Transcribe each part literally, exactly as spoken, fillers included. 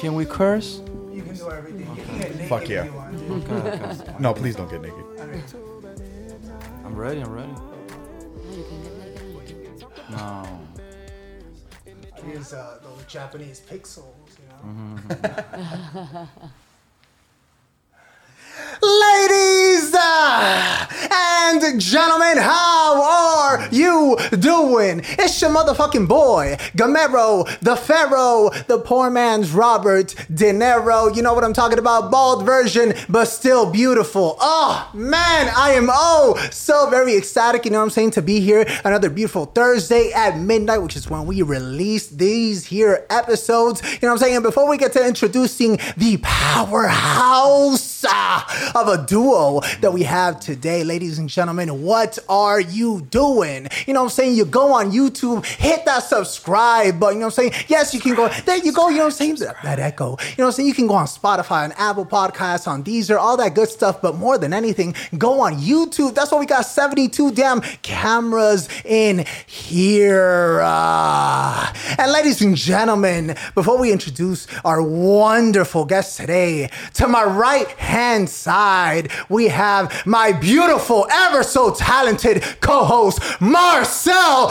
Can we curse? You can do everything. You can get naked Fuck if yeah. you want. Okay, okay. No, please don't get naked. I'm ready, I'm ready. No. Use uh, those Japanese pixels, you know. Ladies uh, and gentlemen, how are you doing? It's your motherfucking boy, Gamero, the Pharaoh, the poor man's Robert De Niro. You know what I'm talking about? Bald version, but still beautiful. Oh, man, I am oh so very ecstatic, you know what I'm saying, to be here another beautiful Thursday at midnight, which is when we release these here episodes. You know what I'm saying? And before we get to introducing the powerhouse uh, of a duo that we have today, ladies and gentlemen, what are you doing? You know what I'm saying? You go on YouTube, hit that subscribe button, you know what I'm saying? Yes, you can go, there you go, you know what I'm saying? That, that echo. You know what I'm saying? You can go on Spotify, on Apple Podcasts, on Deezer, all that good stuff, but more than anything, go on YouTube. That's why we got seventy-two damn cameras in here. Uh, and ladies and gentlemen, before we introduce our wonderful guest today, to my right hand side, we have my beautiful, ever so talented co-host, Marcel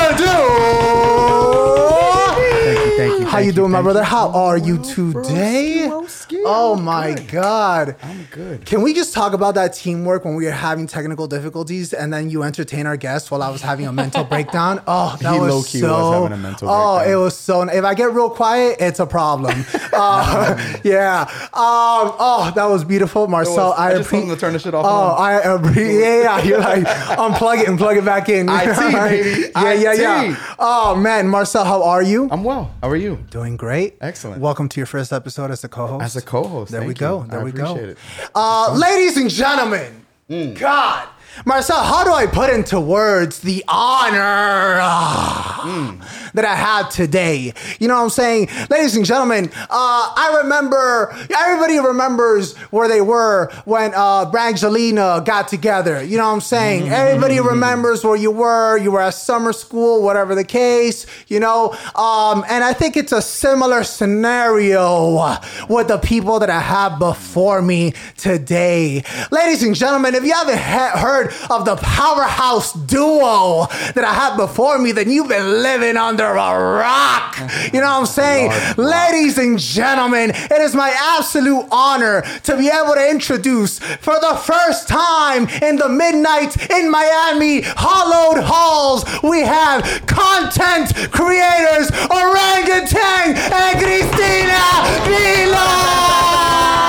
Ledoux. Thank you, thank you. How thank you doing, my thank brother? you. How are you today? Broski, Oh I'm my good. God. I'm good. Can we just talk about that teamwork when we were having technical difficulties and then you entertain our guests while I was having a mental breakdown? Oh, that He was low-key so... was having a mental oh, breakdown. it was so... If I get real quiet, it's a problem. uh, yeah. Um, oh, that was beautiful. Marcel, I, I just told appreciate... him to turn the shit off. Oh, I agree. Yeah, yeah. You're like, unplug it and plug it back in. I T, baby. Yeah, yeah, I T. yeah. Oh, man. Marcel, how are you? I'm well. How are you? Doing great. Excellent. Welcome to your first episode as a co-host. As a co-host. There thank we you. go. There I we go. appreciate it. Uh, ladies and gentlemen, God, Marcel, how do I put into words the honor uh, Mm. that I have today? You know what I'm saying? Ladies and gentlemen, uh, I remember, everybody remembers where they were when uh, Brangelina got together. You know what I'm saying? Mm-hmm. Everybody remembers where you were. You were at summer school, whatever the case, you know? Um, and I think it's a similar scenario with the people that I have before me today. Ladies and gentlemen, if you haven't he- heard of the powerhouse duo that I have before me, then you've been living under a rock. You know what I'm saying? Ladies and gentlemen, it is my absolute honor to be able to introduce for the first time in the midnight in Miami hollowed halls, we have content creators Orangutan and Cristina Vila.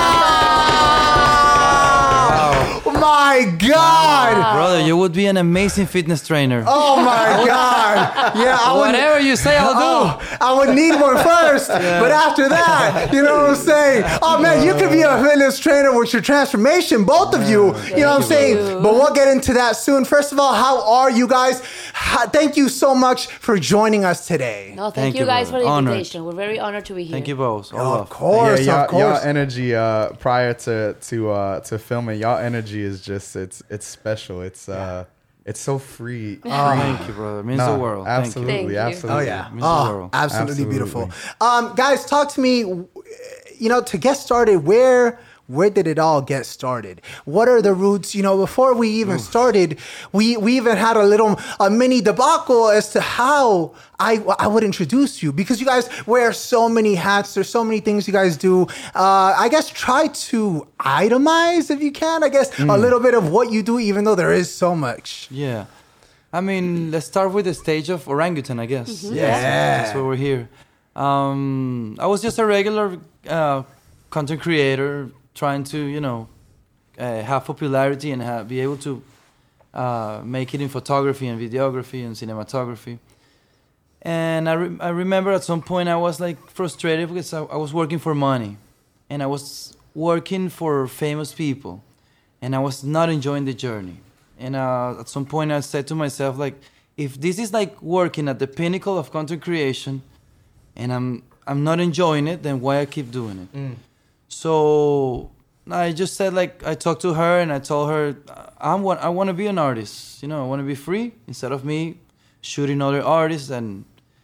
My God. Brother, you would be an amazing fitness trainer. Oh my God. Yeah, I would, Whatever you say, I'll do. oh, I would need one first, but after that, you know what I'm saying? Oh man, you could be a fitness trainer with your transformation, both of you. You know what I'm saying? But we'll get into that soon. First of all, how are you guys? Ha- Thank you so much for joining us today. No, thank, Thank you you, guys brother. for the Honored. invitation. We're very honored to be here. Thank you both. All Of love. course, yeah, of y'all, y'all course. energy uh, prior to to uh, to filming, y'all energy is just it's it's special. It's uh it's so free. free. Thank you, brother. It means Nah, the world. Absolutely, Thank you. absolutely. Oh yeah. Means the Oh, world. absolutely, Absolutely. beautiful. Um, guys, talk to me. You know, to get started, where where did it all get started? What are the roots? You know, before we even started, we we even had a little a mini debacle as to how I I would introduce you, because you guys wear so many hats. There's so many things you guys do. Uh, I guess try to itemize if you can. I guess a little bit of what you do, even though there is so much. Yeah. I mean, let's start with the stage of orangutan, I guess. Yeah. That's why we're here. Um, I was just a regular uh, content creator trying to, you know, uh, have popularity and have, be able to uh, make it in photography and videography and cinematography. And I, re- I remember at some point I was like frustrated because I, I was working for money and I was working for famous people and I was not enjoying the journey. And uh, at some point I said to myself, like, if this is like working at the pinnacle of content creation and I'm I'm not enjoying it, then why I keep doing it? Mm. So I just said, like, I talked to her and I told her, I want, I want to be an artist. You know, I want to be free instead of me shooting other artists. And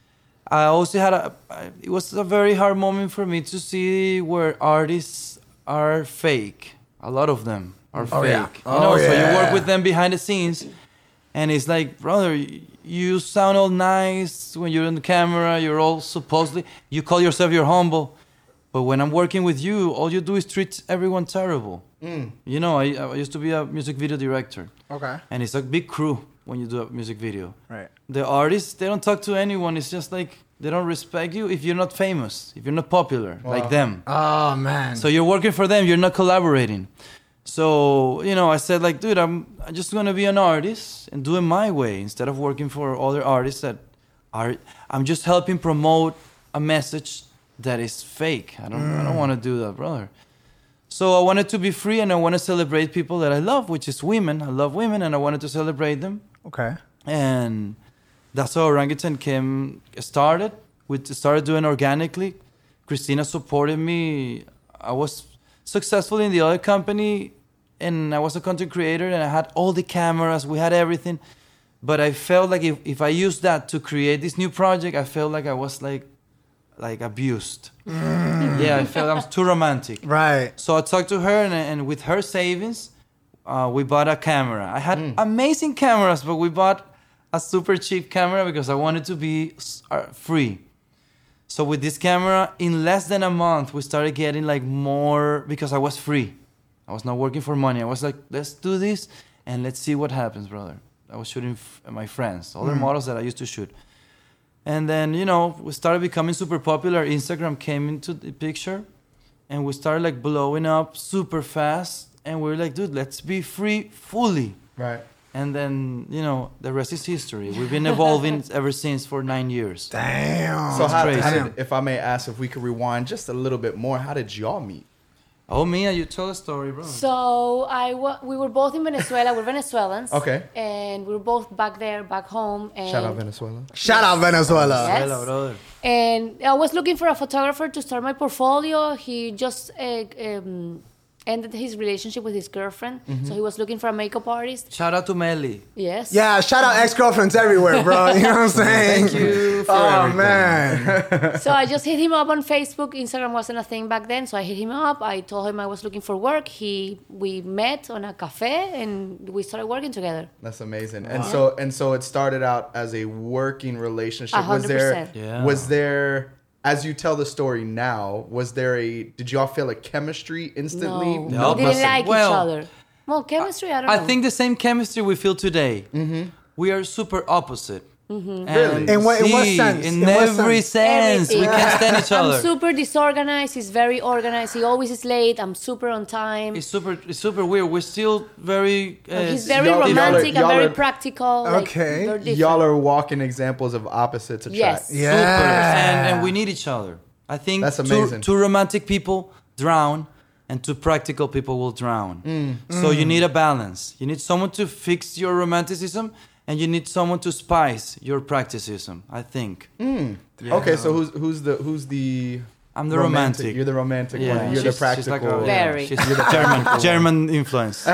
I also had a. It was a very hard moment for me to see where artists are fake. A lot of them are Oh, fake. yeah. You Oh, know, so yeah. you work with them behind the scenes, and it's like, brother, y- you sound all nice when you're on the camera. You're all supposedly. You call yourself you're humble, but when I'm working with you, all you do is treat everyone terrible. You know, I, I used to be a music video director, Okay. and it's a big crew when you do a music video. Right. The artists, they don't talk to anyone. It's just like they don't respect you if you're not famous, if you're not popular like them. Oh man. So you're working for them, you're not collaborating. So, you know, I said like, dude, I'm, I'm just going to be an artist and do it my way instead of working for other artists that are, I'm just helping promote a message that is fake. I don't, I don't want to do that, brother. So I wanted to be free and I want to celebrate people that I love, which is women. I love women and I wanted to celebrate them. okay. And that's how Orangutan came started. We started doing organically. Christina supported me. I was successful in the other company, and I was a content creator, and I had all the cameras. We had everything, but I felt like if, if I used that to create this new project, I felt like I was like like abused. Yeah, I felt I was too romantic. Right. So I talked to her, and, and with her savings, uh, we bought a camera. I had amazing cameras, but we bought a super cheap camera because I wanted to be s- uh, free. So with this camera, in less than a month, we started getting like more because I was free. I was not working for money. I was like, let's do this and let's see what happens, brother. I was shooting f- my friends, other models that I used to shoot. And then, you know, we started becoming super popular. Instagram came into the picture and we started like blowing up super fast. And we were like, dude, let's be free fully. Right. And then, you know, the rest is history. We've been evolving ever since for nine years. Damn. So how, crazy. how did, if I may ask, if we could rewind just a little bit more, how did y'all meet? Oh, Mia, you tell a story, bro. So I wa- we were both in Venezuela. We're Venezuelans. Okay. And we were both back there, back home. And Shout out Venezuela. Shout out Venezuela. Yes. Hello, brother. And I was looking for a photographer to start my portfolio. He just uh, um, ended his relationship with his girlfriend, so he was looking for a makeup artist. Shout out to Melly. Yes. Yeah, shout out ex-girlfriends everywhere, bro. You know what I'm saying? Thank you for Oh everything. man. So I just hit him up on Facebook. Instagram wasn't a thing back then, so I hit him up. I told him I was looking for work. He we met on a cafe and we started working together. That's amazing. And so and so it started out as a working relationship. A Was hundred there percent. Yeah. was there as you tell the story now, was there a did y'all feel a chemistry instantly? No, No, we didn't but- like well, each other. Well, chemistry, I don't I know. think the same chemistry we feel today. We are super opposite. And Really? In what- in what see, sense? In, In what every sense? sense. We Everything. can't stand each other. I'm super disorganized. He's very organized. He always is late. I'm super on time. It's super, it's super weird. We're still very. Uh, He's very y'all- y'all are- romantic and y'all very are- practical. like, Okay. we're different. Y'all are walking examples of opposites attract. Yes. Yeah. Super. And, and we need each other. I think That's two, amazing. two romantic people drown and two practical people will drown. Mm. So you need a balance. You need someone to fix your romanticism and you need someone to spice your practicism, I think. Mm. Yeah. Okay, so who's who's the who's the I'm the romantic. You're the romantic Yeah, one. You're the she's- she's like practical. a- yeah, Very. she's the German, German influence.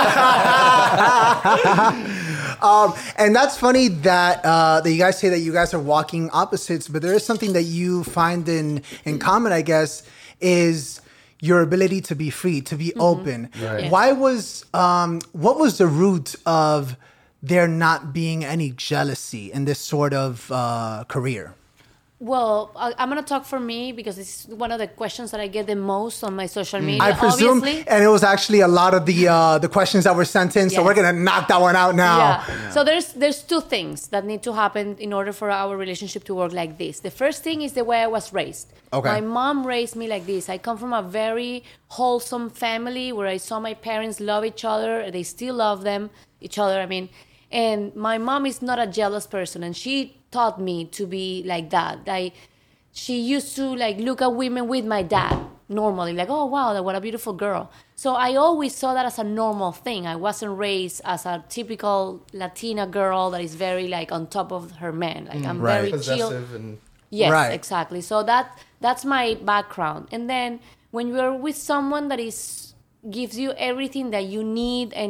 Um, and that's funny that uh, that you guys say that you guys are walking opposites, but there is something that you find in in common, I guess, is your ability to be free, to be open. Right. Yes. Why was um, what was the root of there not being any jealousy in this sort of uh, career? Well, I, I'm going to talk for me because it's one of the questions that I get the most on my social media. I presume, obviously. and it was actually a lot of the uh, the questions that were sent in. So Yes. we're gonna knock that one out now. Yeah. So there's there's two things that need to happen in order for our relationship to work like this. The first thing is the way I was raised. Okay. My mom raised me like this. I come from a very wholesome family where I saw my parents love each other. They still love them each other. I mean, and my mom is not a jealous person, and she taught me to be like that. I, she used to like look at women with my dad normally, like, oh wow, what a beautiful girl. So I always saw that as a normal thing. I wasn't raised as a typical Latina girl that is very like on top of her man. Like I'm Right. very chill. Possessive and Yes, Right. exactly. So that that's my background. And then when you're with someone that is gives you everything that you need and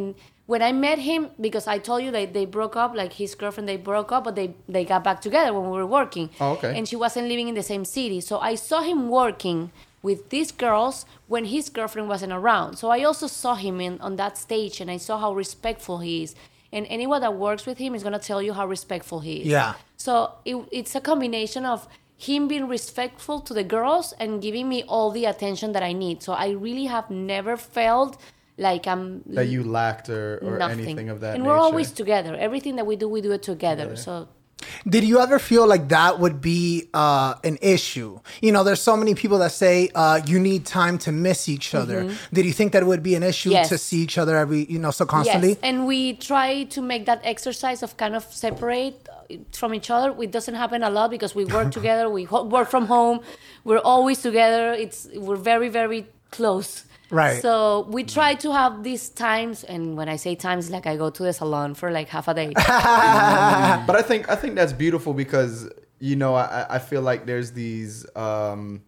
when I met him, because I told you that they broke up, like his girlfriend, they broke up, but they, they got back together when we were working. Oh, okay. And she wasn't living in the same city. So I saw him working with these girls when his girlfriend wasn't around. So I also saw him in on that stage, and I saw how respectful he is. And anyone that works with him is going to tell you how respectful he is. Yeah. So it, it's a combination of him being respectful to the girls and giving me all the attention that I need. So I really have never felt like I'm... That you lacked or, or nothing. anything of that and nature. we're always together. Everything that we do, we do it together. Really? So... Did you ever feel like that would be uh, an issue? You know, there's so many people that say uh, you need time to miss each other. Mm-hmm. Did you think that it would be an issue yes. to see each other every, you know, so constantly? Yes, and we try to make that exercise of kind of separate from each other. It doesn't happen a lot because we work together. We ho- work from home. We're always together. It's we're very, very close. Right. So we try to have these times, and when I say times, like I go to the salon for like half a day. But I think I think that's beautiful because, you know, I, I feel like there's these um,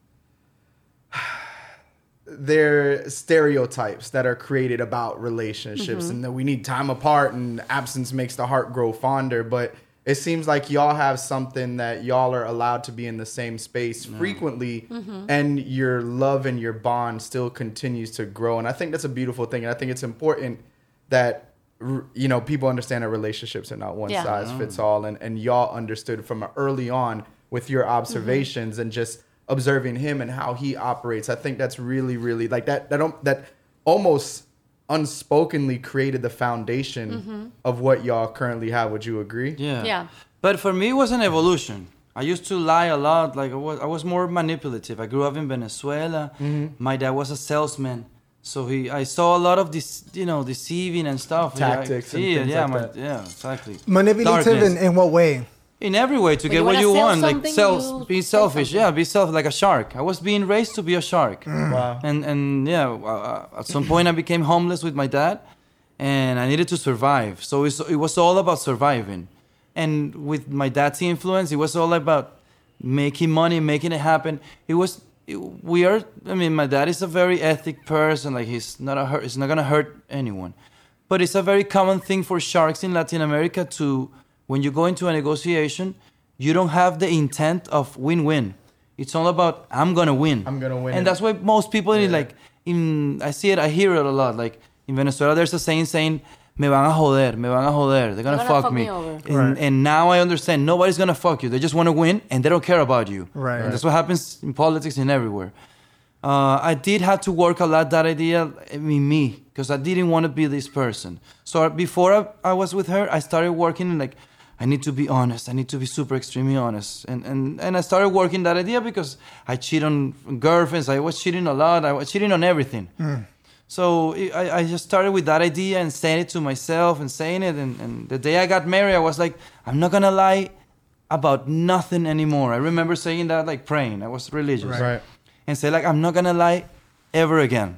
there stereotypes that are created about relationships, mm-hmm. and that we need time apart and absence makes the heart grow fonder. But it seems like y'all have something that y'all are allowed to be in the same space no. frequently, mm-hmm. and your love and your bond still continues to grow. And I think that's a beautiful thing. And I think it's important that, you know, people understand that relationships are not one yeah. size oh. fits all. And, and y'all understood from early on with your observations mm-hmm. and just observing him and how he operates. I think that's really, really like that, that, don't, that almost unspokenly created the foundation mm-hmm. of what y'all currently have. Would you agree? Yeah. Yeah. But for me, it was an evolution. I used to lie a lot. Like I was, I was more manipulative. I grew up in Venezuela. Mm-hmm. My dad was a salesman, so he, I saw a lot of this, you know, deceiving and stuff. Tactics yeah, and yeah, things yeah, like my, that. yeah, exactly. Manipulative in, in what way? In every way to when get you what you sell want, like sell, you be selfish. Yeah, be self like a shark. I was being raised to be a shark. Mm. Wow. And and yeah, uh, at some point I became homeless with my dad, and I needed to survive. So it's, it was all about surviving. And with my dad's influence, it was all about making money, making it happen. It was it, we are. I mean, my dad is a very ethic person. Like he's not a hurt. He's not gonna hurt anyone. But it's a very common thing for sharks in Latin America to. When you go into a negotiation, you don't have the intent of win-win. It's all about I'm gonna win. I'm gonna win. And that's why most people yeah. in like in I see it, I hear it a lot. Like in Venezuela, there's a saying saying "Me van a joder, me van a joder." They're gonna, gonna fuck, fuck me. me over. And, Right. and now I understand nobody's gonna fuck you. They just want to win and they don't care about you. Right. And that's what happens in politics and everywhere. Uh, I did have to work a lot that idea in me because I didn't want to be this person. So before I, I was with her, I started working like. I need to be honest. I need to be super extremely honest. And and, and I started working that idea because I cheat on girlfriends. I was cheating a lot. I was cheating on everything. Mm. So I, I just started with that idea and saying it to myself and saying it. And, and the day I got married, I was like, I'm not going to lie about nothing anymore. I remember saying that, like praying. I was religious. Right. Right. And say like, I'm not going to lie ever again.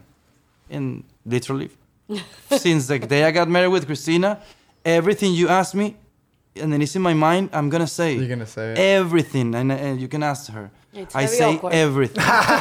And literally, since the day I got married with Christina, everything you asked me, and then it's in my mind, I'm gonna say You're gonna say it. everything, and, and you can ask her. It's I very say awkward. everything.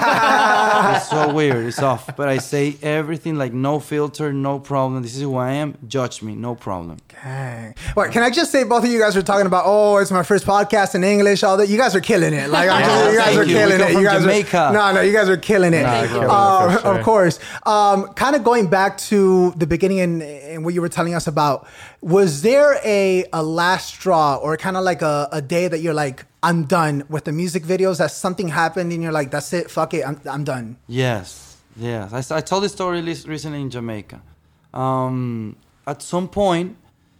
It's so weird. It's off, but I say everything like no filter, no problem. This is who I am. Judge me, no problem. Dang. Well, can I just say both of you guys are talking about, oh, it's my first podcast in English, all that. You guys are killing it. Like, I'm Yeah, just, you guys thank are you. killing We come it. You from guys Jamaica. Are, no, no, you guys are killing it. Nah, Thank you. killing it Uh, for sure. Of course. Um, kind of going back to the beginning and, and what you were telling us about, was there a, a last straw or kind of like a, a day that you're like, I'm done with the music videos, that something happened and you're like, that's it, fuck it, I'm, I'm done? Yes, yes. I, s- I told this story lis- recently in Jamaica. Um, at some point,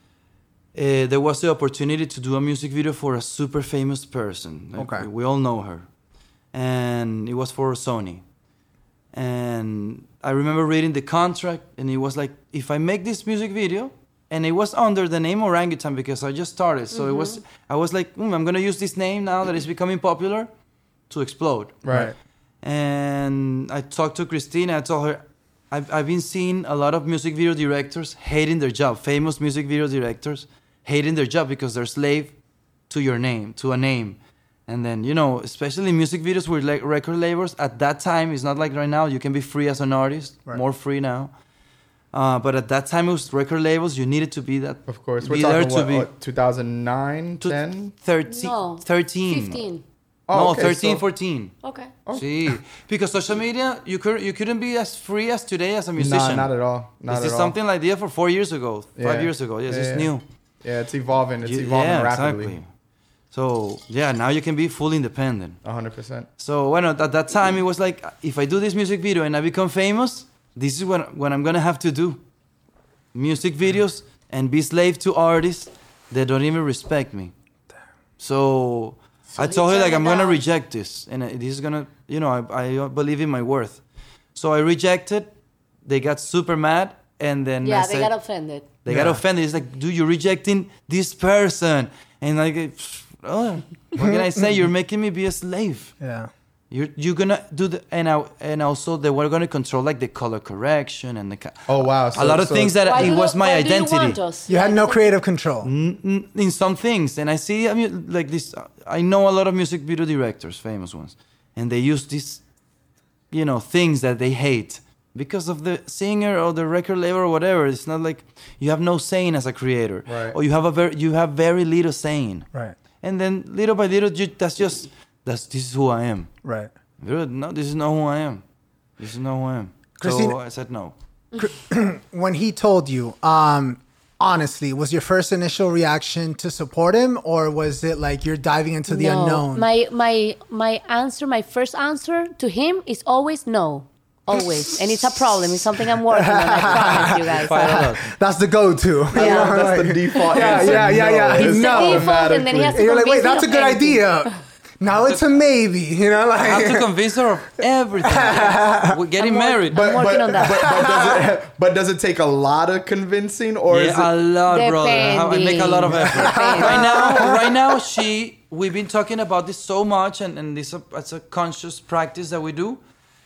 uh, there was the opportunity to do a music video for a super famous person. Like, Okay. We all know her. And it was for Sony. And I remember reading the contract, and it was like, if I make this music video, and it was under the name Orangutan because I just started. So mm-hmm. it was, I was like, mm, I'm going to use this name now that it's becoming popular to explode. Right. And I talked to Christina. I told her, I've, I've been seeing a lot of music video directors hating their job, famous music video directors hating their job because they're slave to your name, to a name. And then, you know, especially music videos with like record labels, at that time, it's not like right now, you can be free as an artist, Right. more free now. Uh, but at that time, it was record labels. You needed to be that. Of course, be we're there talking to what, be what, two thousand nine, to ten? thirteen, No, thirteen. fifteen. Oh, no, okay, thirteen, so- fourteen. Okay. See, because social media, you could you couldn't be as free as today as a musician. Nah, not at all. Not this at is all. something like that for four years ago, Yeah. five years ago. Yes, Yeah, it's yeah. new. Yeah, it's evolving. It's You- evolving yeah, rapidly. exactly. So yeah, now you can be fully independent. one hundred percent. So when at that time it was like, if I do this music video and I become famous, this is what what I'm gonna have to do. Music videos and be slave to artists that don't even respect me. So, I he told her like turned I'm it gonna down. reject this, and uh, this is gonna, you know, I, I believe in my worth. So I rejected. They got super mad, and then Yeah, I they said, got offended. they got offended. It's like, dude, you're rejecting this person, and like, oh, what can I say? You're making me be a slave. Yeah. You're you're gonna do the and I, and also they were gonna control like the color correction and the ca- Oh, wow. a So- lot of so- things that Why it do- was my why do you identity. want us? You had Like, no creative control. N- n- in some things, and I see I mean like this. I know a lot of music video directors, famous ones, and they use these, you know, things that they hate because of the singer or the record label or whatever. It's not like you have no saying as a creator, Right. or you have a very you have very little saying, Right. and then little by little, you, that's just that's this is who I am. Right. Dude, no, this is not who I am. This is not who I am. Christina- So I said no. When he told you, um, honestly, was your first initial reaction to support him, or was it like you're diving into the no. unknown? My my my answer, my first answer to him is always no. Always. And it's a problem. It's something I'm working on. I promise you guys. Fight a lot. That's the go-to. Yeah. That's the default Yeah, answer. yeah, yeah, yeah. No. It's No. the default, and then he has to And you're like, wait, convince that's a me good of anything. idea. Now it's a maybe, you know, I have to like convince her of everything. We're getting I'm wor- married. I'm working on that. But, but, does it, but does it take a lot of convincing, or is Yeah, a it? lot, brother. I, have, I make a lot of effort. Depending. right now, right now, she. We've been talking about this so much, and and this it's a conscious practice that we do.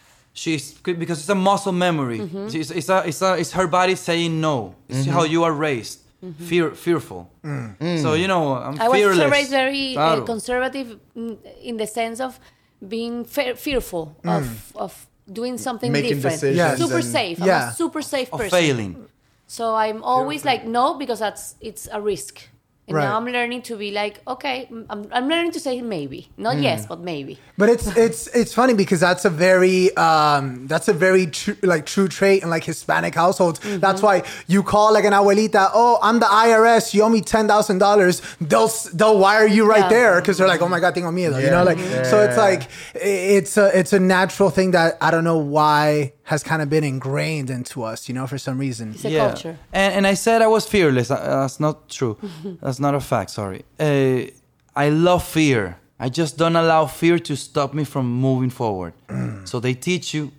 She's because it's a muscle memory. Mm-hmm. It's, it's a it's a it's her body saying no. It's how you are raised, fear fearful. So you know, I'm I was fearless. raised very uh, Claro. conservative mm, in the sense of being fe- fearful of, of doing something Making different. decisions Yes. Super and- safe. Yeah. I'm a super safe Of person. failing. So I'm always like no because that's it's a risk. And Right. now I'm learning to be like okay, mm, I'm, I'm learning to say maybe, not yes, but maybe. But it's it's it's funny because that's a very um that's a very true like true trait in like Hispanic households. That's why you call like an abuelita, oh, I'm the I R S, you owe me ten thousand dollars. They'll s- they'll wire you right Yeah. there because they're like, oh my god, tengo miedo, you Yeah. know, like Mhm. so it's Yeah. like i- it's a it's a natural thing that I don't know why has kind of been ingrained into us, you know, for some reason. It's a culture. And, and I said I was fearless. Uh, That's not true. That's not a fact. Sorry. Uh, I love fear. I just don't allow fear to stop me from moving forward. So they teach you.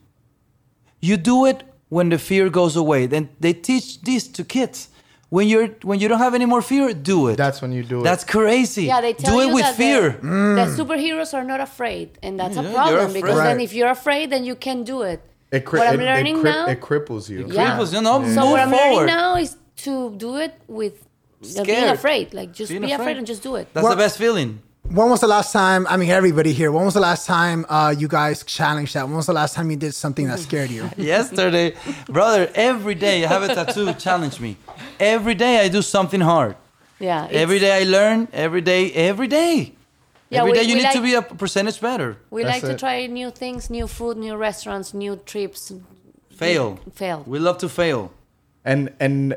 You do it when the fear goes away. Then they teach this to kids. When you're when you don't have any more fear, do it. That's when you do it. That's crazy. Yeah, they tell do you it with that fear. The, the superheroes are not afraid, and that's Yeah, a you're problem afraid. because then Right. if you're afraid, then you can do it. It, cri- what I'm it, learning it, cri- now- it cripples you. Yeah. Cripples, you know, So move what I'm forward. learning now is to do it with uh, being Scared. afraid. Like just Being be afraid. afraid. and just do it. That's What- the best feeling. When was the last time? I mean, everybody here. When was the last time uh, you guys challenged that? When was the last time you did something that scared you? Yesterday, brother, every day I have a tattoo challenge me. Every day I do something hard. Yeah. Every it's- day I learn. Every day, every day. Yeah, every we- day you we need like- to be a percentage better. We That's like to it. try new things, new food, new restaurants, new trips. Fail. Fail. We love to fail. And and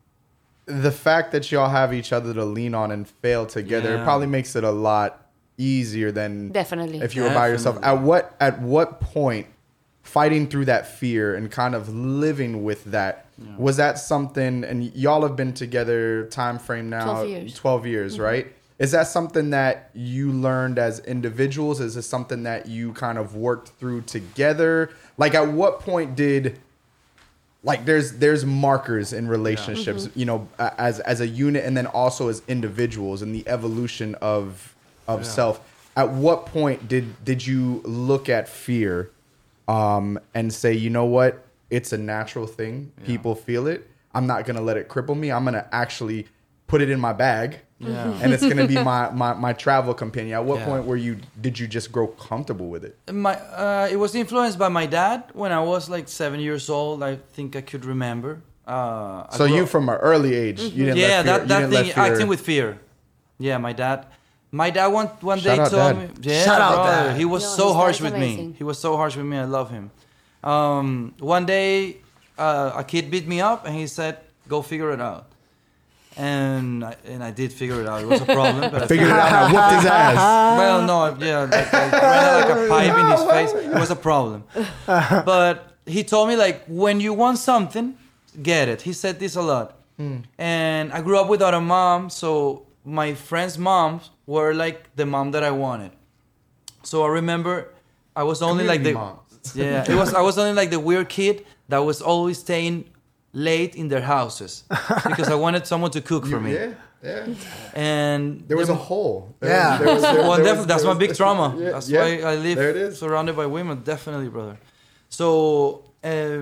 the fact that y'all have each other to lean on and fail together, Yeah. it probably makes it a lot easier than Definitely. if you were by yourself. At what at what point fighting through that fear and kind of living with that was that something? And y'all have been together time frame now twelve years. twelve years, right? Is that something that you learned as individuals? Is it something that you kind of worked through together? Like, at what point did like there's there's markers in relationships, you know, a- as as a unit, and then also as individuals and the evolution of of self. At what point did did you look at fear um, and say, you know what, it's a natural thing. People feel it. I'm not gonna let it cripple me. I'm gonna actually put it in my bag. Yeah. And it's gonna be my, my my travel companion. At what Yeah. point were you did you just grow comfortable with it? My, uh, it was influenced by my dad when I was like seven years old. I think I could remember. Uh, I So grew you up- from an early age, you didn't yeah, let fear, that you that didn't let thing, fear- acting with fear. Yeah, my dad. My dad one one Shout day out, told Dad. me, yeah, Shout out, brother, Dad. he was No, so his harsh dad's with me. amazing. He was so harsh with me. I love him. Um, one day, uh, a kid beat me up, and he said, "Go figure it out." And I, and I did figure it out. It was a problem, but I Figured it out. I whooped his ass. well, no, yeah, like, I ran like a pipe in his face. It was a problem. But he told me, like, when you want something, get it. He said this a lot. And I grew up without a mom, so my friends' moms were like the mom that I wanted. So I remember I was only like the Community moms. yeah, it was I was only like the weird kid that was always staying late in their houses because I wanted someone to cook for me. Yeah, yeah. And There was the- a hole. There Yeah. Was, there was, there, well, there definitely, was- that's there my was- big trauma. Yeah, That's yeah. why I live There it is. surrounded by women. Definitely, brother. So uh,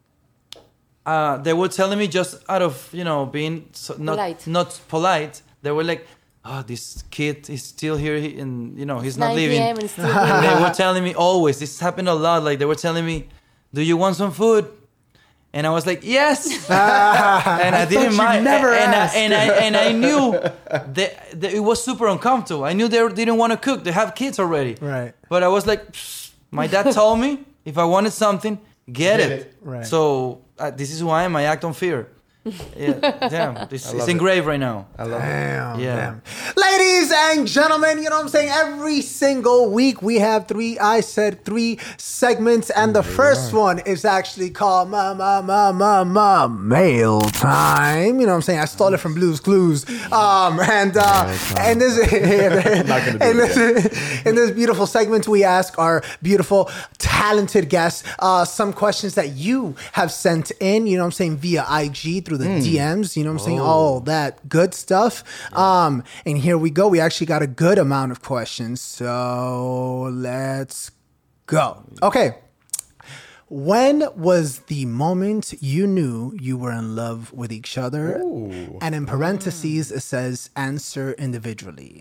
uh, they were telling me just out of you know being so, not Polite. not polite. They were like, "Oh, this kid is still here, he, and you know he's not nine leaving." p.m. and still And here. they were telling me always. This happened a lot. Like they were telling me, "Do you want some food?" And I was like, "Yes." And I, didn't you mind. never and, asked. I, and I and I knew that, that it was super uncomfortable. I knew they didn't want to cook. They have kids already. Right. But I was like, "Psh, my dad told me if I wanted something, get, Get it. it. Right. So uh, this is who I am. I act on fear. Yeah, damn. This, love it's it. engraved right now. I love it. Damn, Yeah. damn. Ladies and gentlemen, you know what I'm saying? Every single week we have three, I said three segments, and the first one is actually called Ma Ma Ma Ma Ma Mail Time. You know what I'm saying? I stole it from Blue's Clues. Um, and uh, and this, not gonna do in, it this in this beautiful segment, we ask our beautiful, talented guests uh, some questions that you have sent in, you know what I'm saying, via I G through the D Ms, you know what I'm saying? All that good stuff. Um, and here we go. We actually got a good amount of questions. So let's go. Okay. When was the moment you knew you were in love with each other? Ooh. And in parentheses, it says answer individually.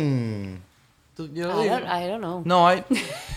Dude, you know, I don't, I don't know. no, I.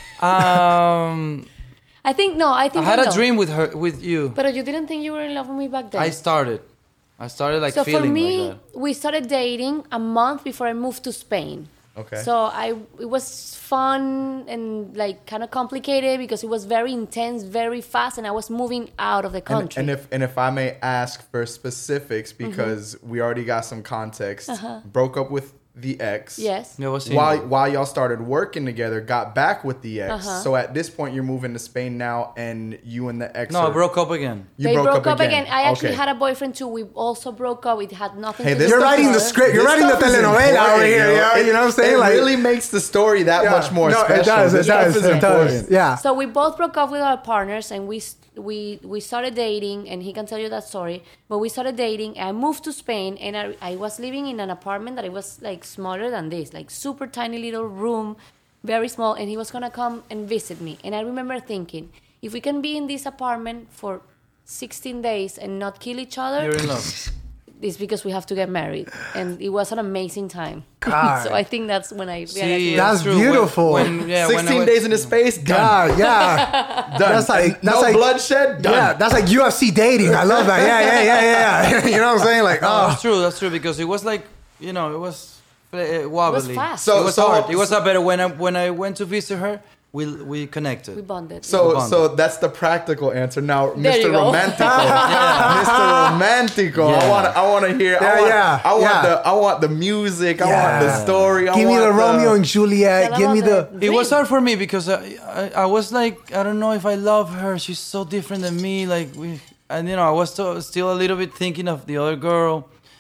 Um, I think no. I I think had I a know. dream with her, with you. But you didn't think you were in love with me back then. I started. I started like so for feeling me, like that. we started dating a month before I moved to Spain. Okay. So I it was fun and like kind of complicated because it was very intense, very fast, and I was moving out of the And, country. and if and if I may ask for specifics, because we already got some context. Broke up with the ex. yes. Yeah, what's While while y'all started working together, got back with the ex. Uh-huh. So at this point, you're moving to Spain now, and you and the ex. No, I are- broke up again. You they broke, up, again. I actually Okay. had a boyfriend too. We also broke up. It had nothing Hey, to this do You're stuff with writing the her. script. You're This writing the stuff is telenovela over important, here. yo. Yo. It, You know what I'm saying? It Like, really makes the story that yeah. much more no, special. it does. This It does. stuff is It does. important. Yeah. So we both broke up with our partners, and we s- we we started dating, and he can tell you that story. But we started dating. And I moved to Spain, and I, I was living in an apartment that it was like smaller than this, like super tiny little room, very small. And he was gonna come and visit me. And I remember thinking, if we can be in this apartment for sixteen days and not kill each other, You're in love. it's because we have to get married. And it was an amazing time. God. So I think that's when I realized. See, That's true. When- beautiful. When, yeah, when I Sixteen went- days into space, done. God, yeah. Done. That's like- And no that's like- bloodshed. Done. Yeah, that's like U F C dating. I love that. Yeah, yeah, yeah, yeah. You know what I'm saying? Like, No, oh. that's true. That's true because it was like, you know, it was uh, wobbly. fast. So- it was so- hard. It was a better when I when I went to visit her. We we connected. we bonded. So, bonded. so that's the practical answer. Now, There Mister you go. Romantico, Mister Romantico. I Yeah. want, I want to hear. I Yeah, want, yeah, I want yeah. the, I want the music. I want the Yeah. story. I Give me want the Romeo and Juliet. Tell Give me about the. the- It was Dream. hard for me because I, I I was like I don't know if I love her. She's so different than me. Like we and you know I was still still a little bit thinking of the other girl.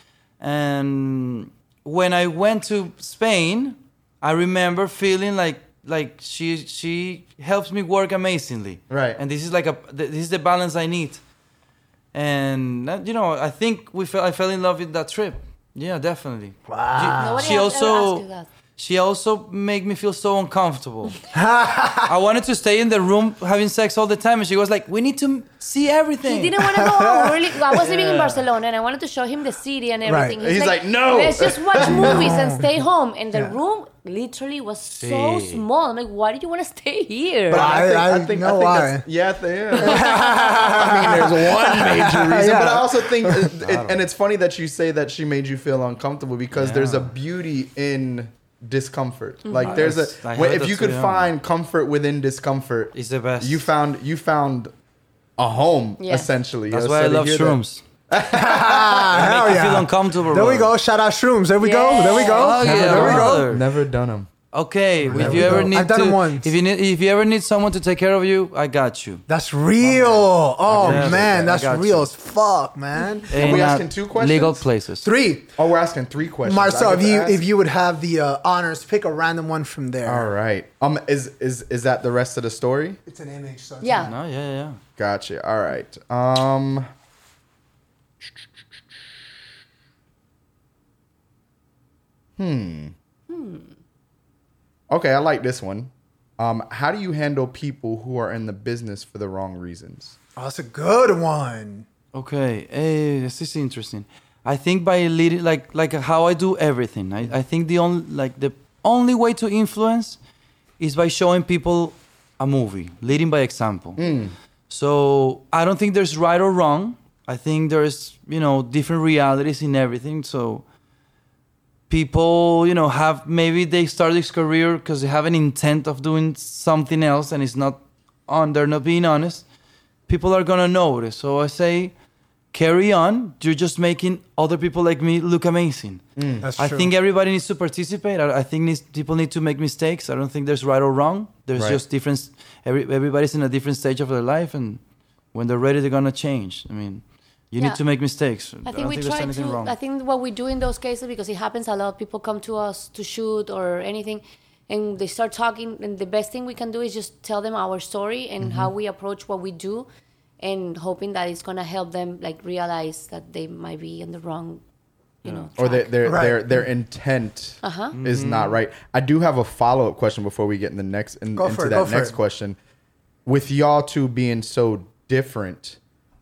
And when I went to Spain, I remember feeling like like she she helps me work amazingly. Right. And this is like a th- this is the balance I need. And that, you know I think we fell I fell in love with that trip. Yeah, definitely. Wow. Nobody She has ever also asked you that. she also made me feel so uncomfortable. I wanted to stay in the room having sex all the time, and she was like, "We need to see everything." He didn't want to go home. Really, I was living in Barcelona, and I wanted to show him the city and everything. He's like, "No." let's just watch movies and stay home." And the room, literally was so Sí. small. I'm like, why do you want to stay here? But I, I- think, I I think, know I think why. that's, yeah, I think- yeah. I mean, there's one major reason, Yeah. but I also think, it, it, and it's funny that you say that she made you feel uncomfortable because Yeah. there's a beauty in discomfort. Mm-hmm. Like there's a Yes, I when, heard if that you too, could yeah. find comfort within discomfort, It's the best. you found you found a home Yeah. essentially. That's So why I to love hear that- shrooms. Ah, hell Make you yeah. feel uncomfortable. There we brother. go. Shout out shrooms. There we go. There we go. Oh, yeah, there we go. brother. Never done them. Okay, if we you ever go. need I've done to, it once. if you need, if you ever need someone to take care of you, I got you. That's real. Oh Yeah, man, I that's got real you. as fuck, man. In, we uh, asking two questions? Legal places. Three. Oh, we're asking three questions. Marcel, I if get to you ask? if you would have the uh, honors, pick a random one from there. All right. Um, is is is that the rest of the story? It's an image. So it's Yeah. No, yeah, yeah, yeah. Gotcha. All right. Um. Hmm. Okay, I like this one. Um, how do you handle people who are in the business for the wrong reasons? Oh, that's a good one. Okay, eh, this is interesting. I think by leading, like like how I do everything. I, I think the only like the only way to influence is by showing people a movie, leading by example. So I don't think there's right or wrong. I think there's you know different realities in everything. So people you know have maybe they start this career because they have an intent of doing something else and it's not on. They're not being honest. People are gonna notice. So I say, carry on. You're just making other people like me look amazing. That's I true. think everybody needs to participate. I, I think needs, people need to make mistakes. I don't think there's right or wrong. There's Right. just different. Every, everybody's in a different stage of their life, and when they're ready, they're gonna change. I mean, you Yeah. need to make mistakes. I don't think we there's try anything to. wrong. I think what we do in those cases, because it happens a lot, people come to us to shoot or anything, and they start talking. And the best thing we can do is just tell them our story and Mm-hmm. how we approach what we do, and hoping that it's gonna help them like realize that they might be in the wrong, you know, Or their track. their Right. their, their intent Uh-huh. is not right. I do have a follow up question before we get in the next in, Go into for it, that go for next it. question. With y'all two being so different,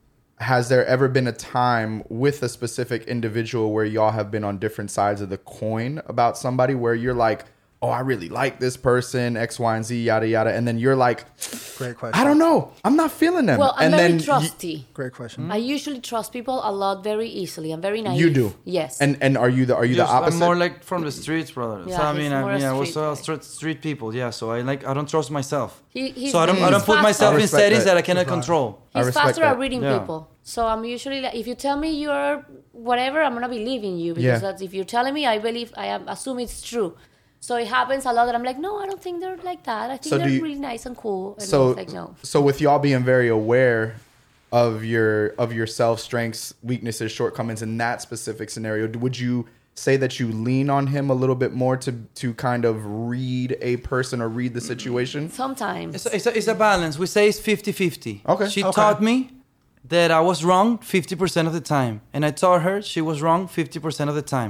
has there ever been a time with a specific individual where y'all have been on different sides of the coin about somebody where you're like, oh, I really like this person, X, Y, and Z, yada yada, and then you're like, Great question. I don't know, I'm not feeling them. Well, I'm and very then y- trusty. Great question. I usually trust people a lot very easily. I'm very naive. you do, Yes. And and are you the are you Just- the opposite? I'm more like from the streets, brother. Yeah, so I he's mean, I more a mean, I was street uh, guy. street, street people. Yeah, so I like I don't trust myself. He- he's- so I don't I he's don't put faster. myself I in respect settings that. that I cannot control. I He's respect faster that. at reading Yeah. people. So I'm usually like, if you tell me you're whatever, I'm gonna believe in you because Yeah. that's, if you're telling me, I believe, I am, assume it's true. So it happens a lot that I'm like, no, I don't think they're like that. I think So do they're you- really nice and cool. And so it's like, no. so with y'all being very aware of your of yourself, strengths, weaknesses, shortcomings in that specific scenario, would you say that you lean on him a little bit more to to kind of read a person or read the situation? Sometimes. It's a, it's, a, it's a balance. We say it's fifty-fifty. Okay. She Okay. taught me that I was wrong fifty percent of the time. And I taught her she was wrong fifty percent of the time.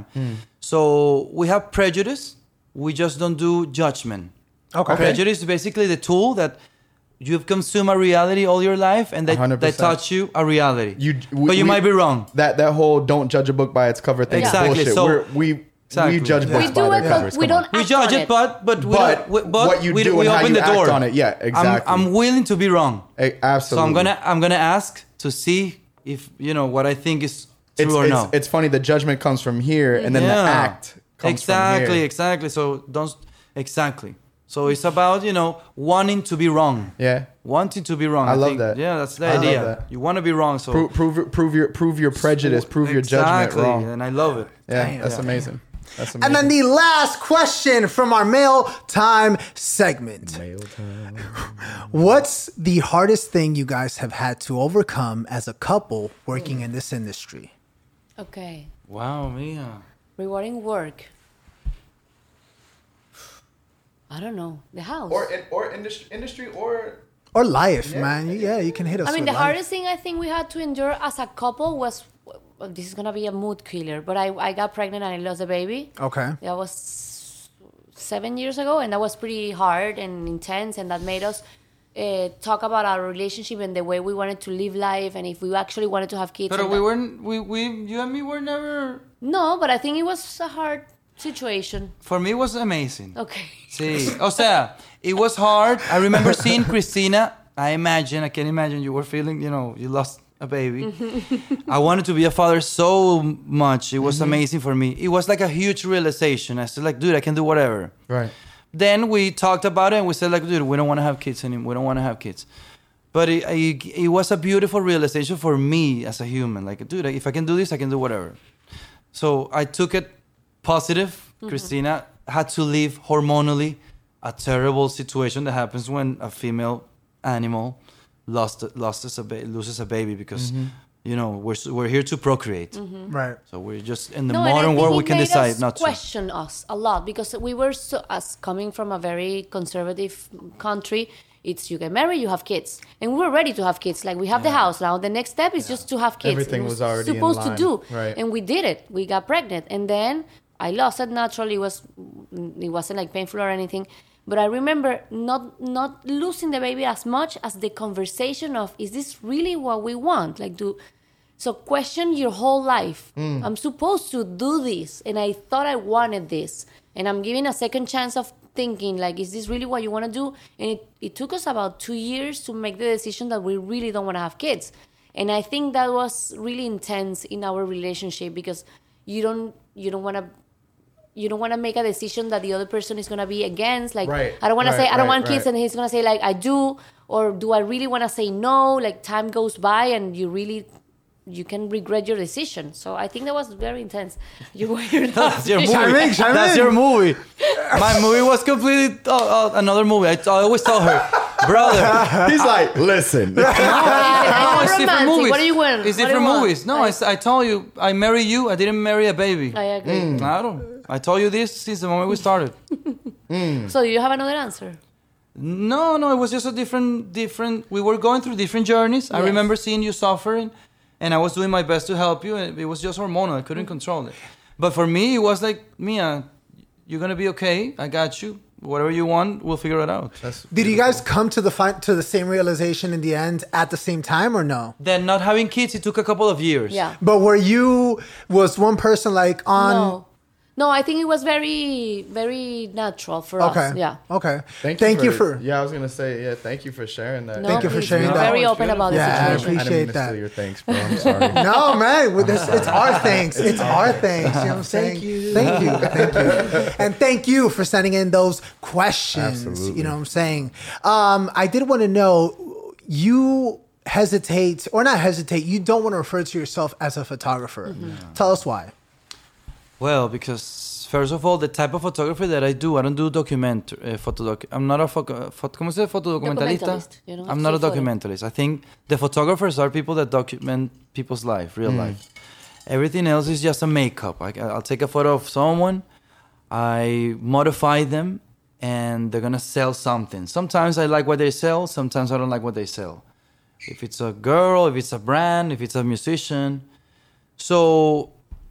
So we have prejudice. We just don't do judgment. Okay. Prejudice is basically the tool that you've consumed a reality all your life and they, one hundred they percent. taught you a reality. You, but you we- might be wrong. That that whole don't judge a book by its cover thing Exactly. is bullshit. So- We're, we Exactly. we judge We books we by do their it, but covers. we Come on. don't We act judge on it, but but we But don't, we, but what you we, do we and how open you the door. act on it. Yeah, I'm- exactly. I'm, willing to be wrong. Eh, absolutely. So I'm gonna I'm gonna ask to see if you know what I think is true It's, or it's, no. it's funny. The judgment comes from here, and then the act comes exactly, from here. exactly. So don't exactly. So it's about you know wanting to be wrong. Yeah. Wanting to be wrong. I love think, that. Yeah, that's the I love idea. that. You want to be wrong. So Prove, prove prove your prove your prejudice. Prove your judgment exactly, wrong. and I love it. Yeah, Damn. that's Yeah. amazing. That's amazing. And then the last question from our mail time segment. Mail time. What's the hardest thing you guys have had to overcome as a couple working in this industry? Okay. Wow, Mia. Rewarding work. I don't know. The house. or or industry, industry or Or life, Yeah. man. Yeah, you can hit us I mean, with the life. hardest thing I think we had to endure as a couple was, well, this is gonna be a mood killer, but I, I got pregnant and I lost a baby. Okay. That was seven years ago, and that was pretty hard and intense, and that made us uh, talk about our relationship and the way we wanted to live life, and if we actually wanted to have kids. But and we that- weren't. We we you and me were never. No, but I think it was a hard situation. For me, it was amazing. Okay. Sí. O sea, it was hard. I remember seeing Christina. I imagine, I can imagine you were feeling, you know, you lost a baby. I wanted to be a father so much. It was mm-hmm. amazing for me. It was like a huge realization. I said, like, dude, I can do whatever. Right. Then we talked about it and we said, like, dude, we don't want to have kids anymore. We don't want to have kids. But it, it, it was a beautiful realization for me as a human. Like, dude, if I can do this, I can do whatever. So I took it positive. Mm-hmm. Christina had to live hormonally a terrible situation that happens when a female animal lost lost a ba- loses a baby because mm-hmm. you know we're we're here to procreate, mm-hmm. right? So we're just in the no, modern world we can decide us not to question us a lot because we were so as coming from a very conservative country. It's you get married, you have kids, and we were ready to have kids. Like we have yeah. the house now. The next step is yeah. just to have kids. Everything was, was already supposed in line. to do, right. and we did it. We got pregnant, and then I lost it naturally. It was it wasn't like painful or anything. But I remember not not losing the baby as much as the conversation of, is this really what we want? Like, do so question your whole life. Mm. I'm supposed to do this, and I thought I wanted this, and I'm giving a second chance of thinking, like, is this really what you want to do? And it, it took us about two years to make the decision that we really don't want to have kids. And I think that was really intense in our relationship because you don't you don't want to you don't want to make a decision that the other person is going to be against. Like, right, I don't want right, to say, I don't right, want kids, right. and he's going to say, like, I do. Or do I really want to say no? Like, time goes by, and you really, you can regret your decision. So I think that was very intense. You were That's your movie. Chime in, chime That's in. your movie. My movie was completely uh, uh, another movie. I, I always tell her, brother. He's like, listen. No, it's different movies. What do you want? It's What different do you movies. No, I, I told you, I marry you. I didn't marry a baby. I agree. Mm. I don't. I told you this since the moment we started. mm. So you have another answer? No, no, it was just a different, different. We were going through different journeys. I Yes. remember seeing you suffering, and I was doing my best to help you. And it was just hormonal. I couldn't mm. control it. But for me, it was like, Mia, you're gonna be okay. I got you. Whatever you want, we'll figure it out. That's Did you guys come to the fi- to the same realization in the end at the same time or no? Then not having kids, it took a couple of years. Yeah. But were you was one person like on? No. No, I think it was very, very natural for Okay. us. Yeah. Okay. Thank, Thank you, you for, for. Yeah, I was gonna say yeah. Thank you for sharing that. No, Thank you for he's sharing that. Very No, open it's about the Yeah, I I situation. didn't appreciate mean to that. steal your thanks, bro. I'm sorry. No, man, with this, it's our thanks. It's our thanks. You know what I'm saying? Thank you. Thank you. Thank you. And thank you for sending in those questions. Absolutely. You know what I'm saying? Um, I did want to know, you hesitate, or not hesitate, you don't want to refer to yourself as a photographer. Mm-hmm. Tell us why. Well, because first of all, the type of photography that I do, I don't do document uh, photo. Doc- I'm not a photo. Pho- ¿Cómo se dice? Fotodocumentalista. Documentalist, you know, I'm not a sí, photo. documentalist. I think the photographers are people that document people's life, real life. Everything else is just a makeup. I, I'll take a photo of someone, I modify them, and they're gonna sell something. Sometimes I like what they sell. Sometimes I don't like what they sell. If it's a girl, if it's a brand, if it's a musician. So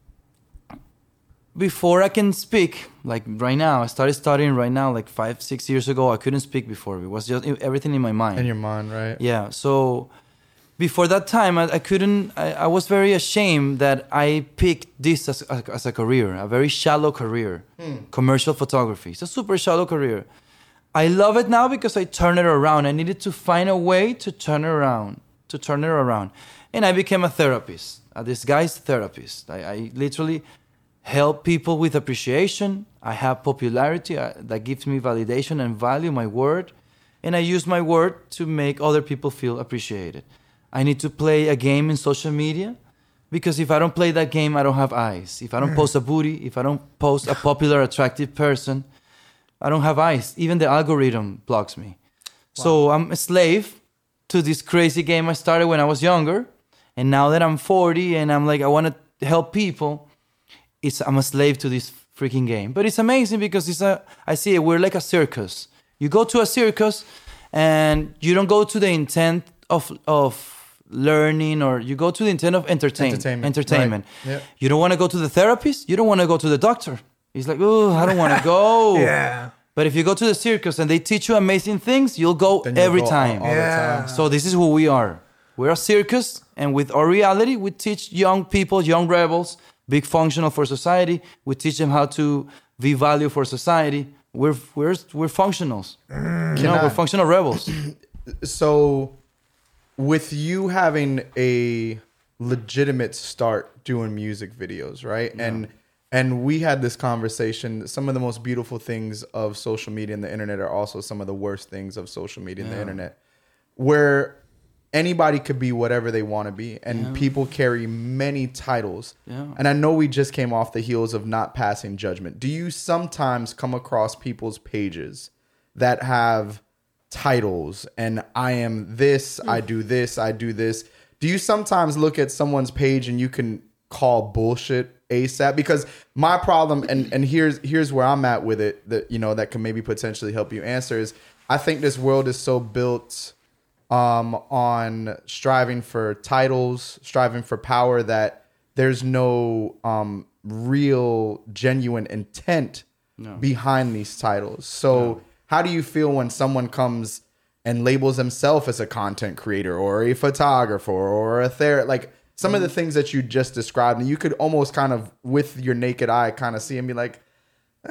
before I can speak, like right now, I started studying right now, like five, six years ago. I couldn't speak before. It was just everything in my mind. In your mind, right? Yeah. So before that time, I, I couldn't, I, I was very ashamed that I picked this as, as, as a career, a very shallow career, Hmm. commercial photography. It's a super shallow career. I love it now because I turn it around. I needed to find a way to turn it around, to turn it around. And I became a therapist, a disguised therapist. I, I literally help people with appreciation. I have popularity uh, that gives me validation and value, my word. And I use my word to make other people feel appreciated. I need to play a game in social media because if I don't play that game, I don't have eyes. If I don't post a booty, if I don't post a popular, attractive person, I don't have eyes. Even the algorithm blocks me. Wow. So I'm a slave to this crazy game I started when I was younger. And now that I'm forty and I'm like, I want to help people, it's, I'm a slave to this freaking game. But it's amazing because it's a, I see it, we're like a circus. You go to a circus and you don't go to the intent of of learning, or you go to the intent of entertain, Entertainment. entertainment. Right. Yep. You don't want to go to the therapist. You don't want to go to the doctor. He's like, oh, I don't want to go. Yeah. But if you go to the circus and they teach you amazing things, you'll go Then you'll every go time. all- all the Yeah. time. So this is who we are. We're a circus, and with our reality, we teach young people, young rebels, be functional for society. We teach them how to be value for society. We're we're we're functionals. You know, I- we're functional rebels. So, with you having a legitimate start doing music videos, right? Yeah. And and we had this conversation. Some of the most beautiful things of social media and the internet are also some of the worst things of social media and yeah. the internet, where anybody could be whatever they want to be, and yeah. people carry many titles. Yeah. And I know we just came off the heels of not passing judgment. Do you sometimes come across people's pages that have titles and I am this, mm. I do this, I do this? Do you sometimes look at someone's page and you can call bullshit ASAP? Because my problem, and, and here's here's where I'm at with it, that you know that can maybe potentially help you answer, is I think this world is so built um, on striving for titles, striving for power, that there's no um, real, genuine intent no. behind these titles. So no. how do you feel when someone comes and labels himself as a content creator or a photographer or a therapist? Like some mm. of the things that you just described, and you could almost kind of, with your naked eye, kind of see and be like, uh,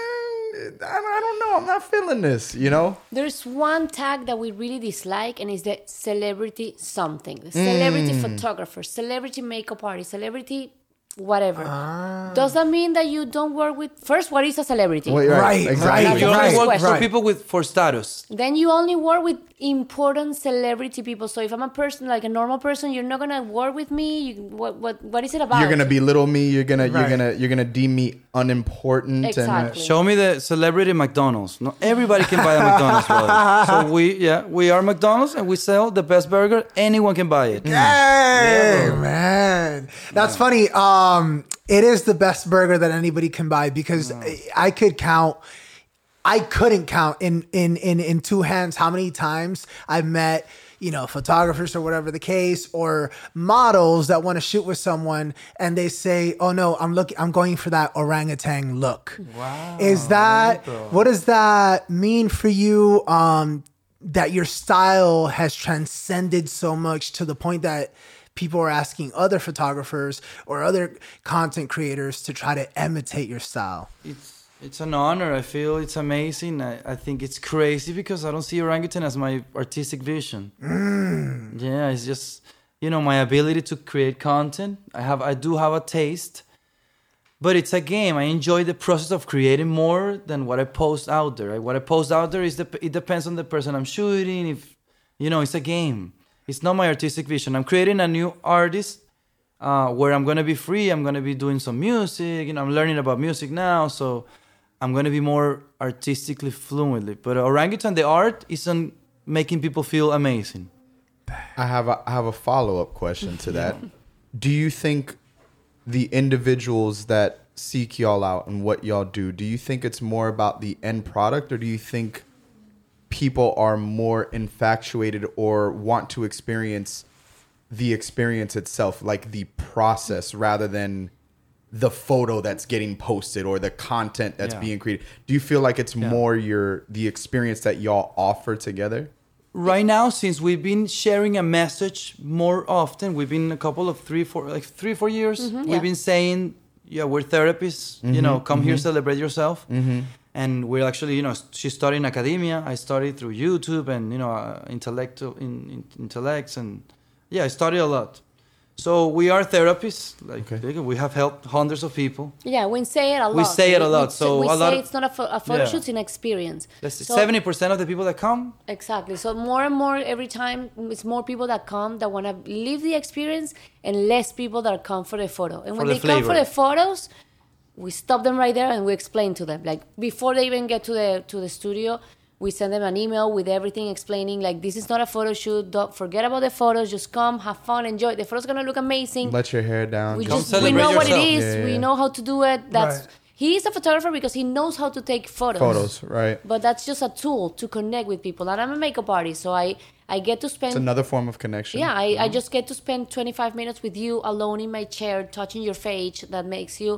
I don't know, I'm not feeling this, you know? There's one tag that we really dislike, and it's the celebrity something. The celebrity mm. photographer, celebrity makeup artist, celebrity whatever. Ah. Does that mean that you don't work with... First, what is a celebrity? Wait, right, right, exactly. right. You only right, work right. for people with for status. Then you only work with important celebrity people. So if I'm a person, like a normal person, you're not gonna work with me. You, what what what is it about? You're gonna belittle me. You're gonna right. you're gonna you're gonna deem me unimportant. Exactly. And show me the celebrity McDonald's. Not everybody can buy a McDonald's, brother. So we yeah we are McDonald's and we sell the best burger. Anyone can buy it. Hey yeah, man, that's yeah. funny. Um, it is the best burger that anybody can buy, because no. I could count. I couldn't count in, in, in, in two hands how many times I've met, you know, photographers or whatever the case, or models that want to shoot with someone and they say, oh no, I'm looking, I'm going for that orangutan look. Wow. Is that, what does that mean for you? Um, that your style has transcended so much to the point that people are asking other photographers or other content creators to try to imitate your style? It's It's an honor. I feel it's amazing. I, I think it's crazy because I don't see orangutan as my artistic vision. Mm. Yeah, it's just, you know, my ability to create content. I have, I do have a taste, but it's a game. I enjoy the process of creating more than what I post out there. What I post out there is the, it depends on the person I'm shooting. If, you know, it's a game. It's not my artistic vision. I'm creating a new artist uh, where I'm going to be free. I'm going to be doing some music. You know, I'm learning about music now, so I'm going to be more artistically fluently. But orangutan, the art, isn't making people feel amazing. I have a, I have a follow-up question to that. Do you think the individuals that seek y'all out and what y'all do, do you think it's more about the end product, or do you think people are more infatuated or want to experience the experience itself, like the process, rather than the photo that's getting posted or the content that's yeah. being created? Do you feel like it's yeah. more your the experience that y'all offer together? Right now, since we've been sharing a message more often, we've been a couple of three, four, like three, four years. Mm-hmm, we've yeah. been saying, yeah, we're therapists. Mm-hmm, you know, come mm-hmm. here, celebrate yourself. Mm-hmm. And we're actually, you know, she studied in academia. I studied through YouTube and, you know, uh, intellectual in, in, intellects and yeah, I studied a lot. So we are therapists. Like okay. we have helped hundreds of people. Yeah, we say it a lot. We say it a lot. We, so we a say lot it's not a, pho- a photo yeah. shoot, it's an experience. Seventy so, percent of the people that come. Exactly. So more and more every time, it's more people that come that want to live the experience, and less people that come for the photo. And when the they flavor. come for the photos, we stop them right there and we explain to them. Like before they even get to the to the studio, we send them an email with everything explaining, like, this is not a photo shoot. Don't forget about the photos. Just come, have fun, enjoy. The photo's going to look amazing. Let your hair down. We, come just, we know yourself. what it is. Yeah, yeah. We know how to do it. That's right. He is a photographer because he knows how to take photos. Photos, right. But that's just a tool to connect with people. And I'm a makeup artist, so I, I get to spend... It's another form of connection. Yeah, I, mm-hmm. I just get to spend twenty-five minutes with you alone in my chair, touching your face. That makes you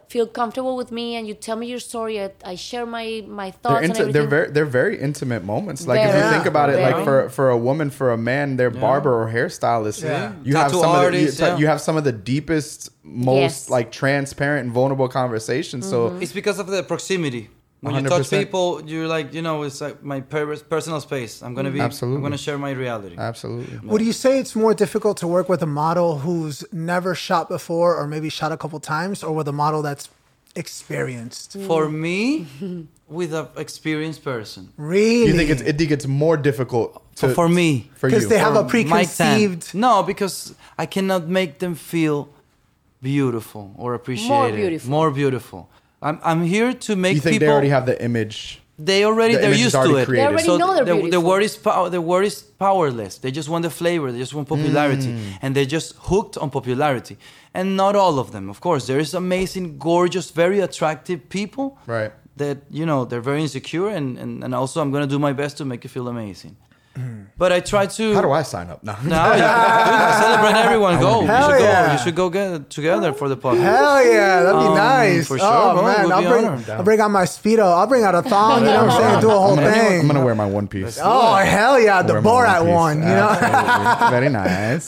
feel comfortable with me and you tell me your story. I, I share my my thoughts They're, and inti- everything. they're very they're very intimate moments. Like if Very. you think about it, like Very. for for a woman, for a man, their barber or hairstylist, Yeah. you have Tattoo some of the, you, artists, ta- yeah. you have some of the deepest, most Yes. like transparent and vulnerable conversations. So It's because of the proximity. When you one hundred touch percent. people, you're like, you know, it's like my per- personal space. I'm gonna be, Absolutely. I'm gonna share my reality. absolutely. Would you say it's more difficult to work with a model who's never shot before or maybe shot a couple times, or with a model that's experienced? For me, with an experienced person. Really? You think it's it think it's more difficult to, For me. for because you they have a Mike Tan. preconceived. No, because I cannot make them feel beautiful or appreciated. More beautiful. More beautiful. I'm I'm here to make you think people. they already have the image? They already The they're image is used already to it. created. They already know they're the, the beautiful. word is pow- the word is powerless. They just want the flavor. They just want popularity, Mm. and they're just hooked on popularity. And not all of them, of course. There is amazing, gorgeous, very attractive people. Right. That you know they're very insecure, and and, and also I'm gonna do my best to make you feel amazing. But I try to. How do I sign up? No. No, you, dude, celebrate everyone. Go. You Hell should yeah. go. You should go get together for the podcast. Hell yeah, that'd be Um, nice. for sure, oh bro. man, We'd I'll be bring honored. I'll bring out my speedo. I'll bring out a thong. You know what I'm saying? Do a whole I'm gonna, thing. I'm gonna wear my one piece. Oh hell yeah, the Wear my Borat piece. one. You know. Absolutely. Very nice.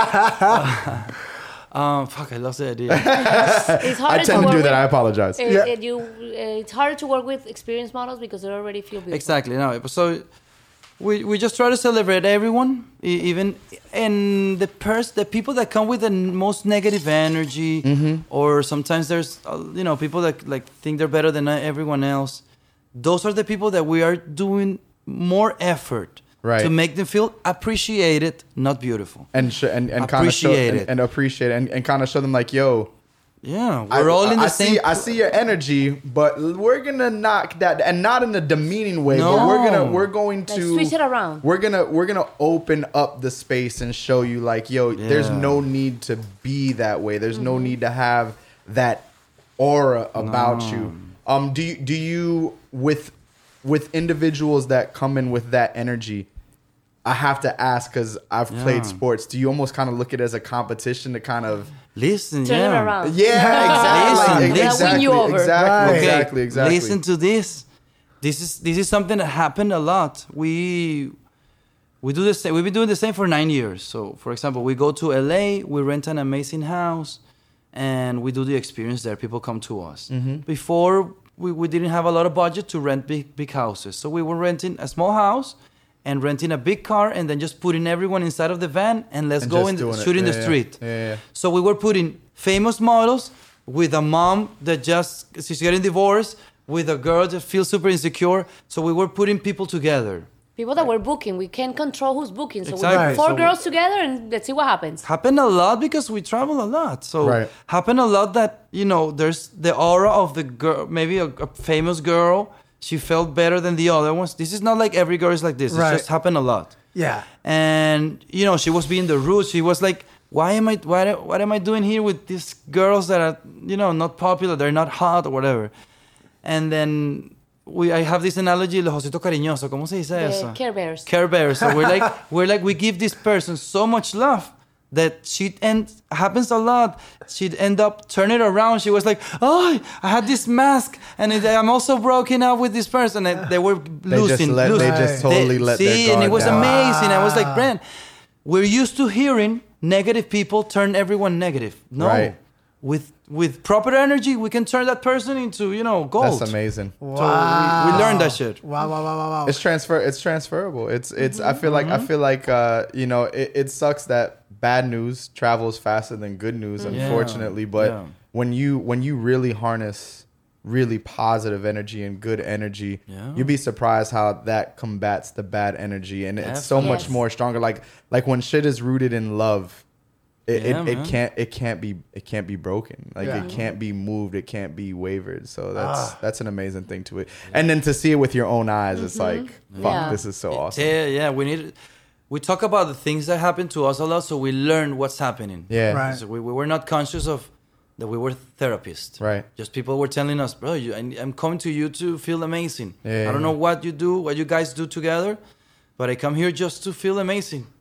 Um, fuck, I lost the idea. It's harder I tend to work do that. with- I apologize. It, Yeah. it, you, uh, it's harder to work with experienced models because they already feel beautiful. Exactly. No. So we we just try to celebrate everyone, e- even and the pers- the people that come with the n- most negative energy, Mm-hmm. or sometimes there's uh, you know people that like think they're better than everyone else. Those are the people that we are doing more effort Right. to make them feel appreciated, not beautiful. and sh- and and kind of show Appreciate and, it. and appreciate it and, and kind of show them like, yo, Yeah, I, we're all in the I same. See, I see your energy, but we're gonna knock that, and not in a demeaning way. But No. we're gonna we're going Like, to switch it around. We're gonna we're gonna open up the space and show you like, yo, there's Yeah. no need to be that way. There's no need to have that aura about you. Um, do you do you with with individuals that come in with that energy? I have to ask because I've played Yeah. sports. Do you almost kind of look at it as a competition to kind of Listen, Turn yeah. it around. yeah, exactly, Listen, like, listen. exactly, Win you over. exactly, Right. exactly, exactly. Listen to this. This is this is something that happened a lot. We we do the same. We've been doing the same for nine years. So, for example, we go to L A. We rent an amazing house, and we do the experience there. People come to us. Mm-hmm. Before we, we didn't have a lot of budget to rent big big houses, so we were renting a small house and renting a big car, and then just putting everyone inside of the van and let's And go just and doing it. shoot in Yeah, the yeah. street. Yeah, yeah. So we were putting famous models with a mom that just she's getting divorced, with a girl that feels super insecure. So we were putting people together. People that we're booking, we can't control who's booking. So Exactly. we put four So- girls together and let's see what happens. Happened a lot because we travel a lot. So Right. happened a lot that you know there's the aura of the girl, maybe a, a famous girl. She felt better than the other ones. This is not like every girl is like this. Right. It just happened a lot. Yeah. And you know she was being the rude. She was like, why am I why, what am I doing here with these girls that are you know not popular, they're not hot or whatever. And then we I have this analogy, los ositos cariñosos. ¿Cómo se dice The eso? Care Bears. Care Bears. So we're like we're like we give this person so much love that she end happens a lot. She'd end up turning around. She was like, "Oh, I had this mask, and it, I'm also broken up with this person." And they were They just losing, let- losing. they just totally let their see, and it guard was down. amazing. I was like, Brent, we're used to hearing negative people turn everyone negative. No, Right. with with proper energy, we can turn that person into you know gold. That's amazing. So we, we learned that shit. Wow, wow, wow, wow, wow. It's transfer. It's transferable. It's it's. I feel like I feel like uh, you know it, it sucks that bad news travels faster than good news, unfortunately. But Yeah. when you when you really harness really positive energy and good energy, Yeah. you'd be surprised how that combats the bad energy, and it's so Definitely. much Yes. more stronger. Like like when shit is rooted in love. It, Yeah, it, it man. can't it can't be it can't be broken, like Yeah. it can't be moved, it can't be wavered. So that's Ah. that's an amazing thing to it. And then to see it with your own eyes, it's like fuck, Yeah. this is so awesome. Yeah, yeah. We need. We talk about the things that happen to us a lot, so we learn what's happening. Yeah. Right. So we, we were not conscious of that we were therapists. Right. Just people were telling us, bro, you, I, I'm coming to you to feel amazing. Yeah. I don't know what you do, what you guys do together, but I come here just to feel amazing.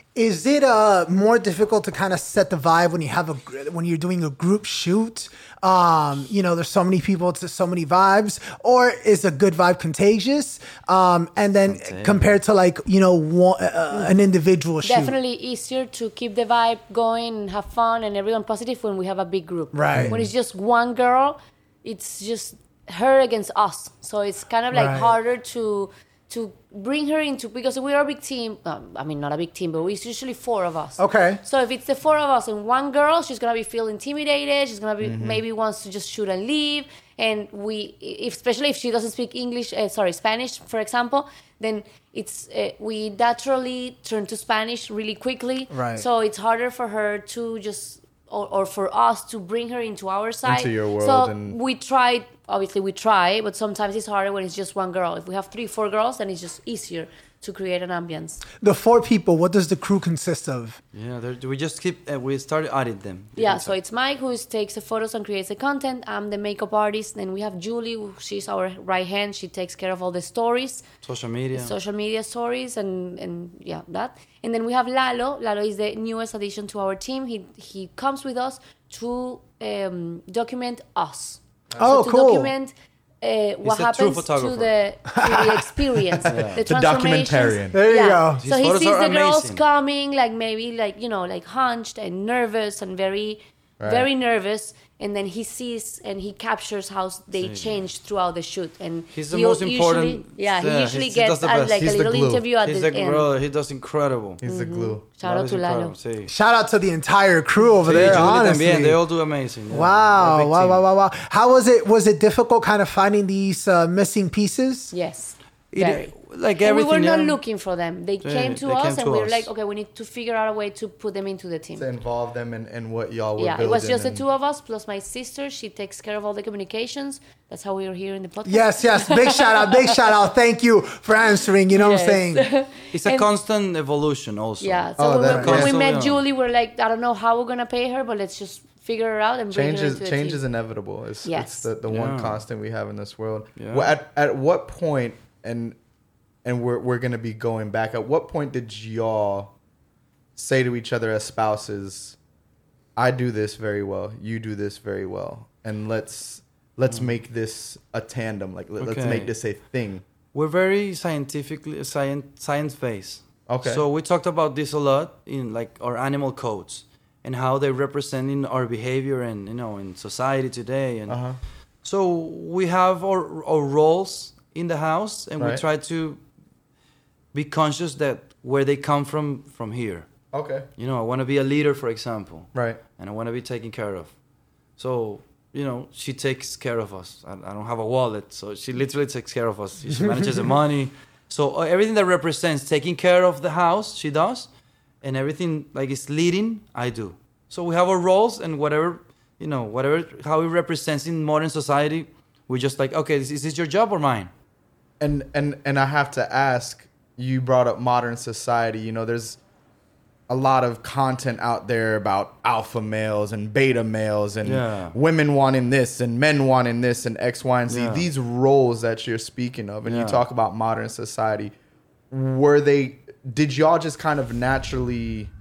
Is it uh more difficult to kind of set the vibe when you have a when you're doing a group shoot? Um, you know, there's so many people to so many vibes, or is a good vibe contagious? Um, and then Contagious. compared to like you know one, uh, an individual shoot, Definitely easier to keep the vibe going and have fun and everyone positive when we have a big group. Right. When it's just one girl, it's just her against us. So it's kind of like Right. harder to to bring her into, because we are a big team. Um, I mean, not a big team, but it's usually four of us. Okay. So if it's the four of us and one girl, she's gonna be feel intimidated. She's gonna be maybe wants to just shoot and leave. And we, if, especially if she doesn't speak English, uh, sorry, Spanish, for example, then it's uh, we naturally turn to Spanish really quickly. Right. So it's harder for her to just, or, or for us to bring her into our side. Into your world So and- we try, obviously we try, but sometimes it's harder when it's just one girl. If we have three, four girls, then it's just easier to create an ambience. the four people. What does the crew consist of? Yeah, there- we just keep. Uh, we started adding them. Yeah, so it's Mike who is- takes the photos and creates the content. I'm the makeup artist. Then we have Julie, who- she's our right hand. She takes care of all the stories, social media. social media stories, and, and yeah, that. And then we have Lalo. Lalo is the newest addition to our team. He he comes with us to um, document us. Oh, so to cool. document uh, what true happens to photographer. the to the experience, the The transformations. documentarian. There you Yeah. go. His So he photos sees are the girls amazing. coming, like maybe like you know, like hunched and nervous and very, Right. very nervous, and then he sees and he captures how they change throughout the shoot. And He's the he most usually- important- Yeah, he yeah, usually he's- he gets does the a, best. like He's a the little glue. interview at He's the the end. brother. He does incredible. He's the glue. Shout out That to is Lalo. incredible, sí. Shout out to the entire crew over Sí, there. Julie Honestly, también, they all do amazing. yeah. They're a wow, big wow, team. wow, wow, wow. How was it? Was it difficult, kind of finding these uh, missing pieces? Yes, It- very. like And we everything. were not yeah. looking for them. They Yeah, came to they us, came and to we were us. like, okay, we need to figure out a way to put them into the team. To involve them in, in what y'all were Yeah, building. it was just the and- two of us plus my sister. She takes care of all the communications. That's how we are here in the podcast. Yes, yes. Big shout out, big shout out. Thank you for answering. You know what I'm saying? Yes. It's a And- constant evolution, also. Yeah. So Oh, when, that- we, when we yeah. met Yeah. Julie, we're like, I don't know how we're gonna pay her, but let's just figure her out and bring Change her is into the change team. is inevitable. It's, Yes. it's the, the one Yeah. constant we have in this world. Yeah. Well, at at what point and and we're we're gonna be going back. At what point did y'all say to each other as spouses, "I do this very well. You do this very well, and let's let's make this a tandem. Like let, let's Okay. make this a thing." We're very scientifically science science based. Okay. So we talked about this a lot in like our animal codes and how they represent in our behavior and you know in society today. And Uh-huh. so we have our, our roles in the house, and we Right. try to be conscious that where they come from from here. Okay. You know, I want to be a leader, for example, Right. and I want to be taken care of. So, you know, she takes care of us. I, I don't have a wallet, so she literally takes care of us. She manages the money. So uh, everything that represents taking care of the house, she does, and everything like is leading, I do. So we have our roles, and whatever, you know, whatever how it represents in modern society, we just like, okay, is, is this your job or mine? And and and I have to ask, you brought up modern society. You know, there's a lot of content out there about alpha males and beta males and Yeah. women wanting this and men wanting this and X, Y, and Z. Yeah. These roles that you're speaking of, and you Yeah. talk about modern society, were they, did y'all just kind of naturally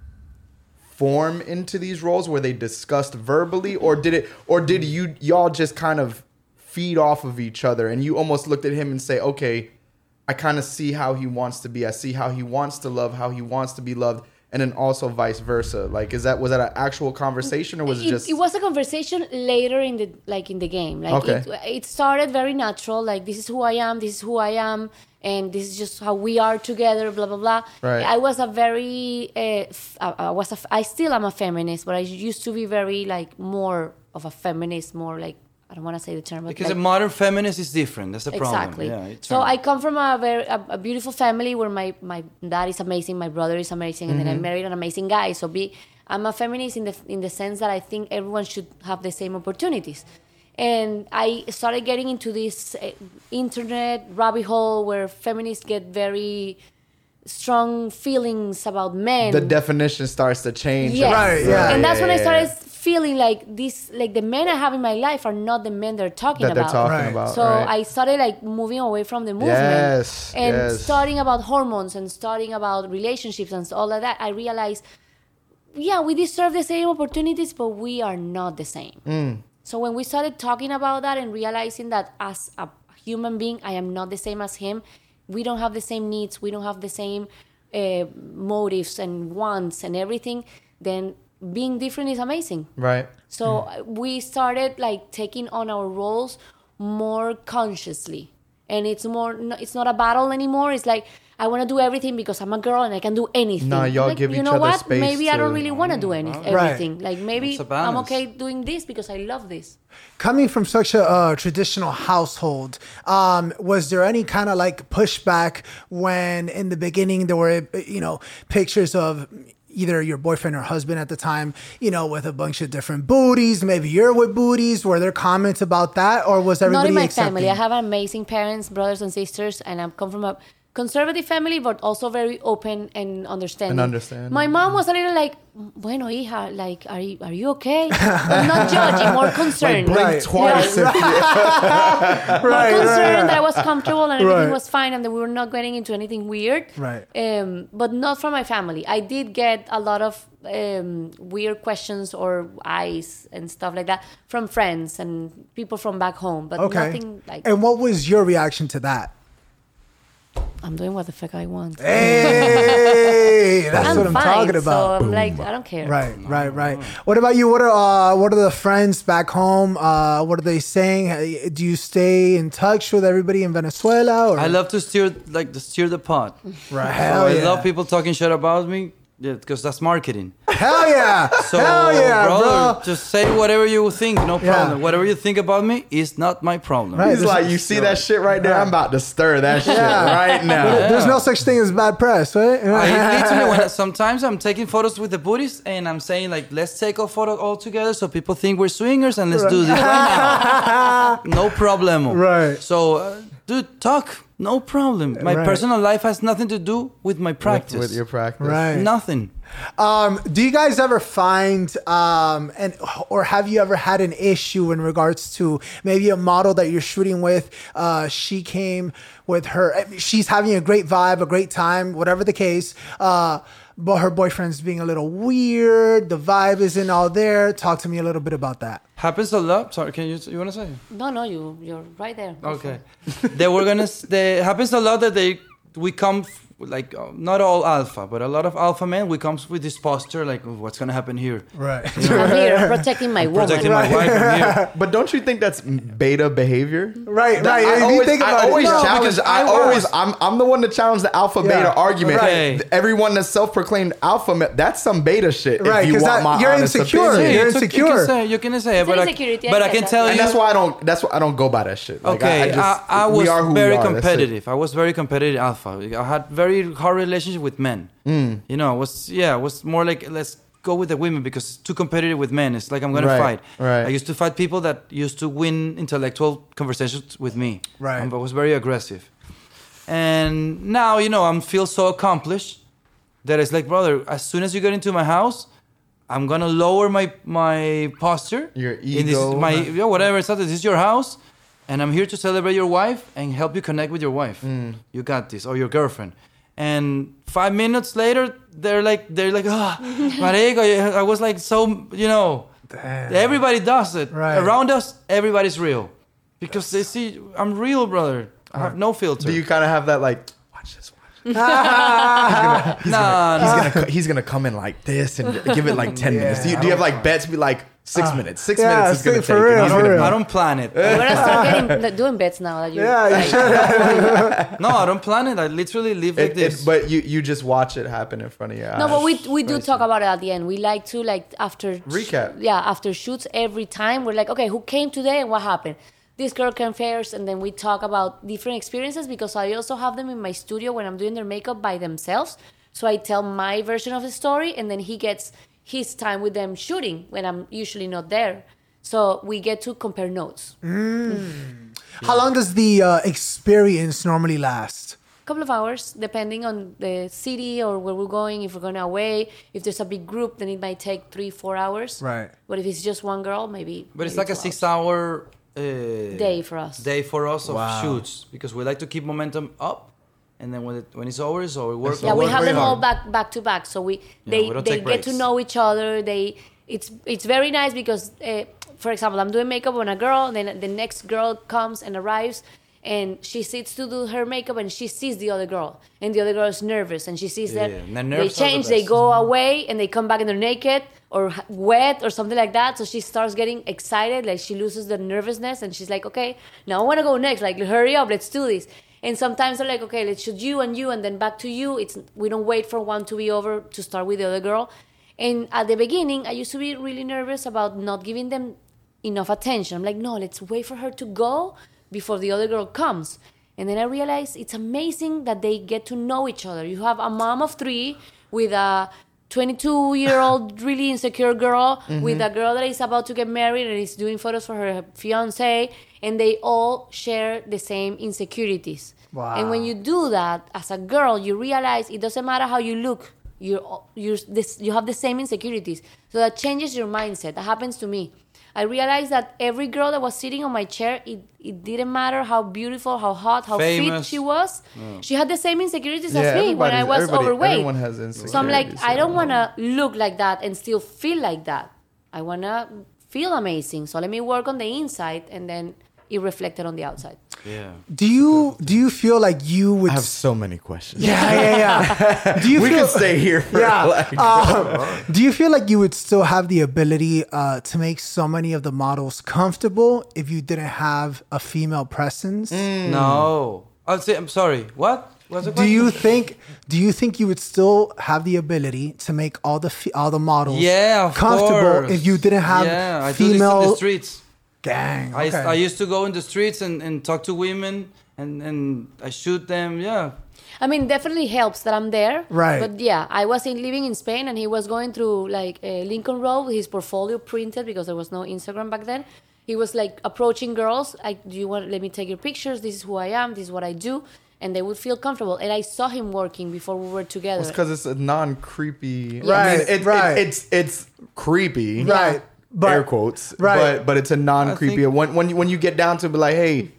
form into these roles? Were they discussed verbally, or did it, or did you y'all just kind of feed off of each other and you almost looked at him and say, okay, I kind of see how he wants to be. I see how he wants to love, how he wants to be loved. And then also vice versa. Like, is that, was that an actual conversation, or was it, it, just? it was a conversation later in the like in the game. Like Okay. it, it started very natural. Like this is who I am. This is who I am, and this is just how we are together. Blah blah blah. Right. I was a very. Uh, f- I, I was. A, f- I still am a feminist, but I used to be very like more of a feminist. More like I don't want to say the term, but Because like, a modern feminist is different. That's the problem. Exactly. Yeah, it So turns- I come from a very a, a beautiful family where my, my dad is amazing, my brother is amazing, and then I married an amazing guy. So be I'm a feminist in the in the sense that I think everyone should have the same opportunities. And I started getting into this uh, internet rabbit hole where feminists get very strong feelings about men. the definition starts to change. Yes. Right, yeah. And that's when I Yeah. started feeling like this, like the men I have in my life are not the men they're talking that they're about. talking Right. about. So right. I started like moving away from the movement Yes, and yes. studying about hormones and studying about relationships and all of that. I realized, yeah, we deserve the same opportunities, but we are not the same. Mm. So when we started talking about that and realizing that as a human being, I am not the same as him. We don't have the same needs. We don't have the same uh, motives and wants and everything. Then being different is amazing. Right. So uh, we started like taking on our roles more consciously, and it's more. No, it's not a battle anymore. It's like I want to do everything because I'm a girl and I can do anything. No, y'all like, give you each know other what? space Maybe I don't to- really want to do any Right. everything. Like maybe It's a I'm balance. okay doing this because I love this. Coming from such a uh, traditional household, um, was there any kind of like pushback when in the beginning there were, you know, pictures of either your boyfriend or husband at the time, you know, with a bunch of different booties, maybe you're with booties, were there comments about that, or was everybody Not in my accepting? family. I have amazing parents, brothers and sisters, and I come from a conservative family, but also very open and understanding. And understanding. My mom was a little like, "Bueno, hija, like, are you are you okay?" But not judging, more concerned. Blink Right. twice. Yeah. if you- More Right, concerned right, that I was comfortable and everything Right. was fine and that we were not getting into anything weird. Right. Um, but not from my family. I did get a lot of um, weird questions or eyes and stuff like that from friends and people from back home, but Okay. nothing like And what was your reaction to that? I'm doing what the fuck I want. Hey, that's I'm what I'm fine, talking about. So I'm like, I don't care. Right, right, right. What about you? What are uh, what are the friends back home? Uh, what are they saying? Uh, Do you stay in touch with everybody in Venezuela? Or? I love to steer like to steer the pot. Right. So Hell I yeah. love people talking shit about me because that's marketing. Hell yeah. So, Hell yeah, brother, bro. just say whatever you think, no Yeah. problem. Whatever you think about me is not my problem. Right. He's like, you see that shit right there? I'm about to stir that shit Yeah. right now. There's no such thing as bad press, right? I literally, when sometimes I'm taking photos with the booties and I'm saying like, let's take a photo all together so people think we're swingers and let's do this right now. No problem. Right. So, uh, dude, talk. No problem. My Right. personal life has nothing to do with my practice. With, with your practice. Right. Nothing. Um, do you guys ever find, um, and or have you ever had an issue in regards to maybe a model that you're shooting with? Uh, she came with her, she's having a great vibe, a great time, whatever the case. Uh, but her boyfriend's being a little weird. The vibe isn't all there. Talk to me a little bit about that. Happens a lot. Sorry, can you you want to say? No, no, you you're right there. Go for Okay. it. They were gonna. s- They happens a lot that they we come f- like uh, not all alpha, but a lot of alpha men. We comes with this posture like, "Oh, what's gonna happen here? Right. I'm here protecting my woman. Protecting my wife from here. But don't you think that's beta behavior? Right, That- right. I If you always, think I about it. always No, challenge. because I I always. was- I'm. I'm the one to challenge the alpha Yeah. beta argument. Right. Everyone that's self-proclaimed alpha, ma- that's some beta shit. Right, If you 'cause want that- my you're honest insecure. opinion. You're it's okay, insecure. You can say, you can say It's but, I, insecurity, I but I get can that. tell And you. that's why I don't. That's why I don't go by that shit. Like, Okay, I, I, I, just, I, we was are who very we are. That's it. competitive. I was very competitive alpha. I had very hard relationship with men. Mm. You know, it was yeah, it was more like let's go with the women because it's too competitive with men. It's like I'm gonna Right, fight. right. I used to fight people that used to win intellectual conversations with me. Right. Um, I was very aggressive. And now, you know, I'm feel so accomplished that it's like, brother, as soon as you get into my house, I'm gonna lower my my posture. Your In this, ego. my yeah, whatever. It's not, this is your house, and I'm here to celebrate your wife and help you connect with your wife. Mm. You got this, or your girlfriend. And five minutes later, they're like, they're like, ah, marico, I was like, so you know, Damn. everybody does it Right. around us. Everybody's real because they see I'm real, brother. I have no filter. Do you kind of have that like? Watch this. Watch. nah, He's nah. gonna. co- He's gonna come in like this and give it like ten Yeah, minutes. Do you, I do you have like bets? Be like six minutes. Six yeah, minutes is gonna see, take. for and real, he's for gonna real. be- I don't plan it. We're gonna start getting like, doing bets now that you. Yeah, you like, should. No, I don't plan it. I literally live like It, this. it, but you you just watch it happen in front of your eyes. No, but we we do Crazy. talk about it at the end. We like to like after Recap. Yeah, after shoots every time we're like, okay, who came today and what happened? This girl came first, and then we talk about different experiences because I also have them in my studio when I'm doing their makeup by themselves. So I tell my version of the story, and then he gets his time with them shooting when I'm usually not there. So we get to compare notes. How long does the uh, experience normally last? couple of hours, depending on the city or where we're going. If we're going away, if there's a big group, then it might take three, four hours. Right. But if it's just one girl, maybe. But it's maybe like a two six-hour uh, Day for us. Day for us of Wow. shoots because we like to keep momentum up, and then when it, when it's over, it's over. We work. Yeah, we work have very them all hard. back back to back, so we they we don't they take get to breaks. know each other. They it's it's very nice because, uh, for example, I'm doing makeup on a girl, and then the next girl comes and arrives, and she sits to do her makeup, and she sees the other girl, and the other girl is nervous, and she sees Yeah, that and the they nerves are the change, they best. go away, and they come back and they're naked or h- wet or something like that. So she starts getting excited, like she loses the nervousness, and she's like, okay, now I want to go next. Like, hurry up, let's do this. And sometimes they're like, okay, let's shoot you and you, and then back to you. It's we don't wait for one to be over to start with the other girl. And at the beginning, I used to be really nervous about not giving them enough attention. I'm like, no, let's wait for her to go before the other girl comes. And then I realized it's amazing that they get to know each other. You have a mom of three with a twenty-two-year-old really insecure girl Mm-hmm. with a girl that is about to get married and is doing photos for her fiance, and they all share the same insecurities. Wow. And when you do that as a girl, you realize it doesn't matter how you look. You're, you're this, you have the same insecurities. So that changes your mindset. That happens to me. I realized that every girl that was sitting on my chair, it, it didn't matter how beautiful, how hot, how fit Famous. she was. She had the same insecurities Yeah, as me when I everybody's- was everybody- overweight. everyone has insecurities. So I'm like, I yeah. don't want to look like that and still feel like that. I want to feel amazing. So let me work on the inside, and then it reflected on the outside. Yeah. Do you do you feel like you would? I have so many questions. yeah, yeah, yeah. Do you We feel? could stay here for Yeah. like Um, do you feel like you would still have the ability uh, to make so many of the models comfortable if you didn't have a female presence? No. I'll say. I'm sorry. What? What's the Do question? you think? Do you think you would still have the ability to make all the fe- all the models Yeah, of comfortable course. if you didn't have yeah, I do this in female the streets. gang? I, Okay. I used to go in the streets and, and talk to women and, and I shoot them. Yeah. I mean, definitely helps that I'm there. Right. But yeah, I was in, living in Spain, and he was going through like uh, Lincoln Road with his portfolio printed because there was no Instagram back then. He was like approaching girls, like, do you want, let me take your pictures. This is who I am. This is what I do. And they would feel comfortable. And I saw him working before we were together. It's because it's a non-creepy. Right, I mean, it, right. It, it's it's creepy. Right. But, air quotes. right. But but it's a non-creepy. I think- when when you, when you get down to be like, hey,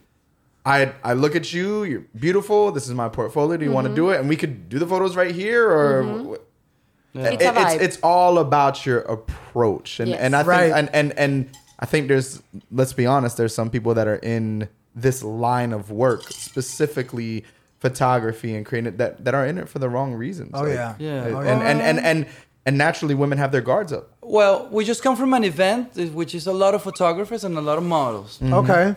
I I look at you. You're beautiful. This is my portfolio. Do you want to do it? And we could do the photos right here, or. It's a It- vibe. it's it's all about your approach, and Yes. and I think Right. and, and and I think there's, let's be honest, there's some people that are in this line of work, specifically photography and creating it, that that are in it for the wrong reasons. Oh, yeah. Yeah. and, Oh, and, yeah. and and and and naturally, women have their guards up. Well, we just come from an event, uh, which is a lot of photographers and a lot of models. Okay.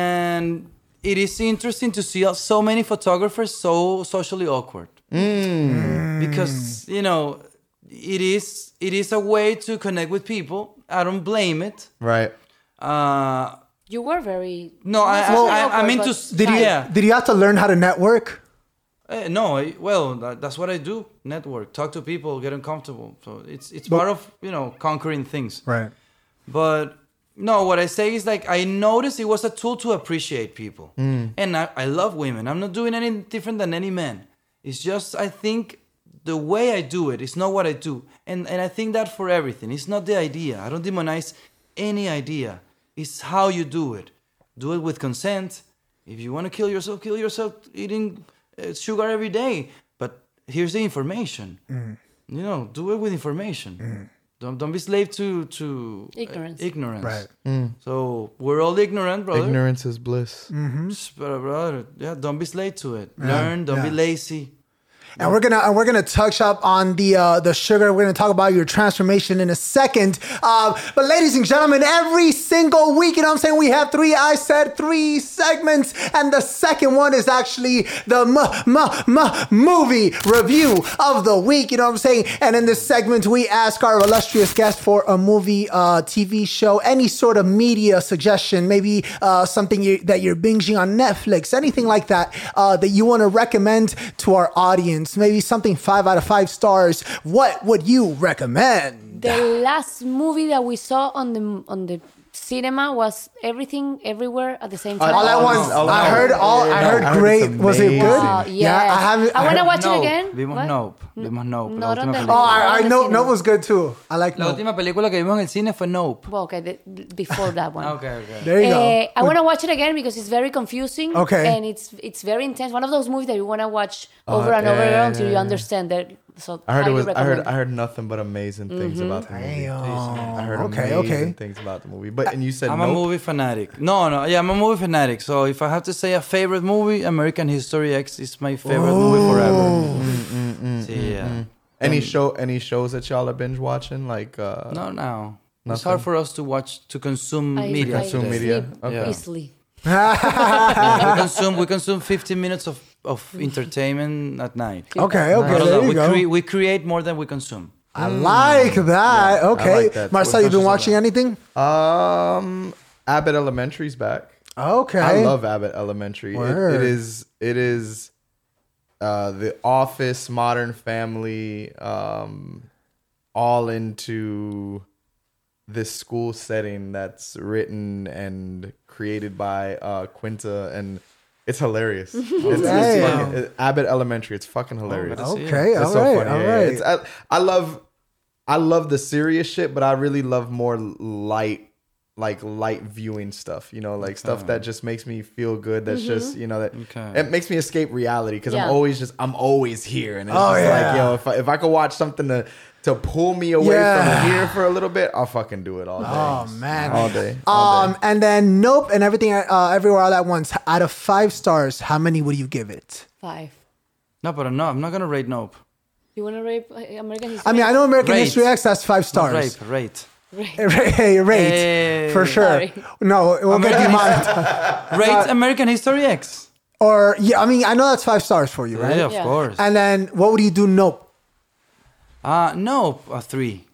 And it is interesting to see so many photographers so socially awkward. Because, you know, it is it is a way to connect with people. I don't blame it. Right. Uh, You were very... no, I, not I, I, I'm awkward, into... but s- Did you yeah. did you have to learn how to network? Eh, no, I, well, that, that's what I do. Network, talk to people, get them comfortable. So it's it's But- part of, you know, conquering things. Right. But no, what I say is like I noticed it was a tool to appreciate people, and I, I love women. I'm not doing any different than any man. It's just I think the way I do it is not what I do, and and I think that for everything. It's not the idea. I don't demonize any idea. It's how you do it. Do it with consent. If you want to kill yourself, kill yourself eating uh, sugar every day. But here's the information. You know, do it with information. Don't don't be slave to to uh, Ignorance. ignorance. Right. So we're all ignorant, brother. Ignorance is bliss. Just, brother, brother, yeah. Don't be slave to it. Learn. Don't be Yeah. lazy. And we're gonna and we're gonna touch up on the uh, the sugar. We're gonna talk about your transformation in a second. Uh, but ladies and gentlemen, every single week, you know what I'm saying, we have three. I said three segments, and the second one is actually the m m m movie review of the week. You know what I'm saying? And in this segment, we ask our illustrious guest for a movie, uh, T V show, any sort of media suggestion, maybe uh, something you, that you're binging on Netflix, anything like that uh, that you want to recommend to our audience. Maybe something five out of five stars. What would you recommend? The last movie that we saw on the on the cinema was everything everywhere at the same time. All at All once. at once. I heard all. I No, heard I heard great. it's Was it good? amazing. Wow, Yeah, I yes. haven't. I want to heard- watch it Nope. again. Vimos What? Nope. Vimos Nope. Not la on última the- película. Oh, I, I All the know. cinema. Nope was good too. I like La Nope. última película que vimos en el cine fue Nope. Well, okay, the, before that one. Okay, okay. There you go. Eh, I want to watch it again because it's very confusing. Okay. And it's it's very intense. One of those movies that you want to watch over and yeah, over yeah, until yeah, you yeah. understand that. So I heard it highly was. I heard. recommend. I heard nothing but amazing things about the movie. Damn. I heard Okay, amazing okay. things about the movie. But and you said I'm nope. a movie fanatic. No, no, yeah, I'm a movie fanatic. So if I have to say a favorite movie, American History X is my favorite movie forever. See, yeah. Any show? Any shows that y'all are binge watching? Like uh, No, no. It's Nothing? hard for us to watch, to consume I, media. I Consume today. media. sleep Okay. easily. we consume we consume fifteen minutes of, of entertainment at night. Okay, okay, Not a there lot. you we, go. cre- we create more than we consume. I like that. Okay, like that. Marcel, you been What watching touches anything? Um, Abbott Elementary's back. Okay, I love Abbott Elementary. It, Word. it is. It is. Uh, The Office, Modern Family, um, all into this school setting that's written and created by uh, Quinta, and it's hilarious. It's, it's Damn. fucking, it- Abbott Elementary. It's fucking hilarious. that's it. Okay, It's all so right, funny. all yeah, yeah. right. It's, I, I love, I love the serious shit, but I really love more light, like light viewing stuff. You know, like stuff that just makes me feel good. That's just you know that Okay. it makes me escape reality because Yeah. I'm always just I'm always here, and it's Oh, just yeah. like yo, if I, if I could watch something to to pull me away Yeah. from here for a little bit, I'll fucking do it all day. Oh man. all day. All Um, day. and then Nope and everything, uh, everywhere all at once. Out of five stars, how many would you give it? Five. No, but no, I'm not gonna rate Nope. You want to rape uh, American History? I mean, I know American Rate. History X. That's five Not stars. rape, rate. Hey, rate Hey. for sure. Sorry. No, it will get American demonetized. Rate American History X. Or yeah, I mean, I know that's five stars for you, right? Yeah, of Yeah. course. And then what would you do? Nope. Uh Nope, a three.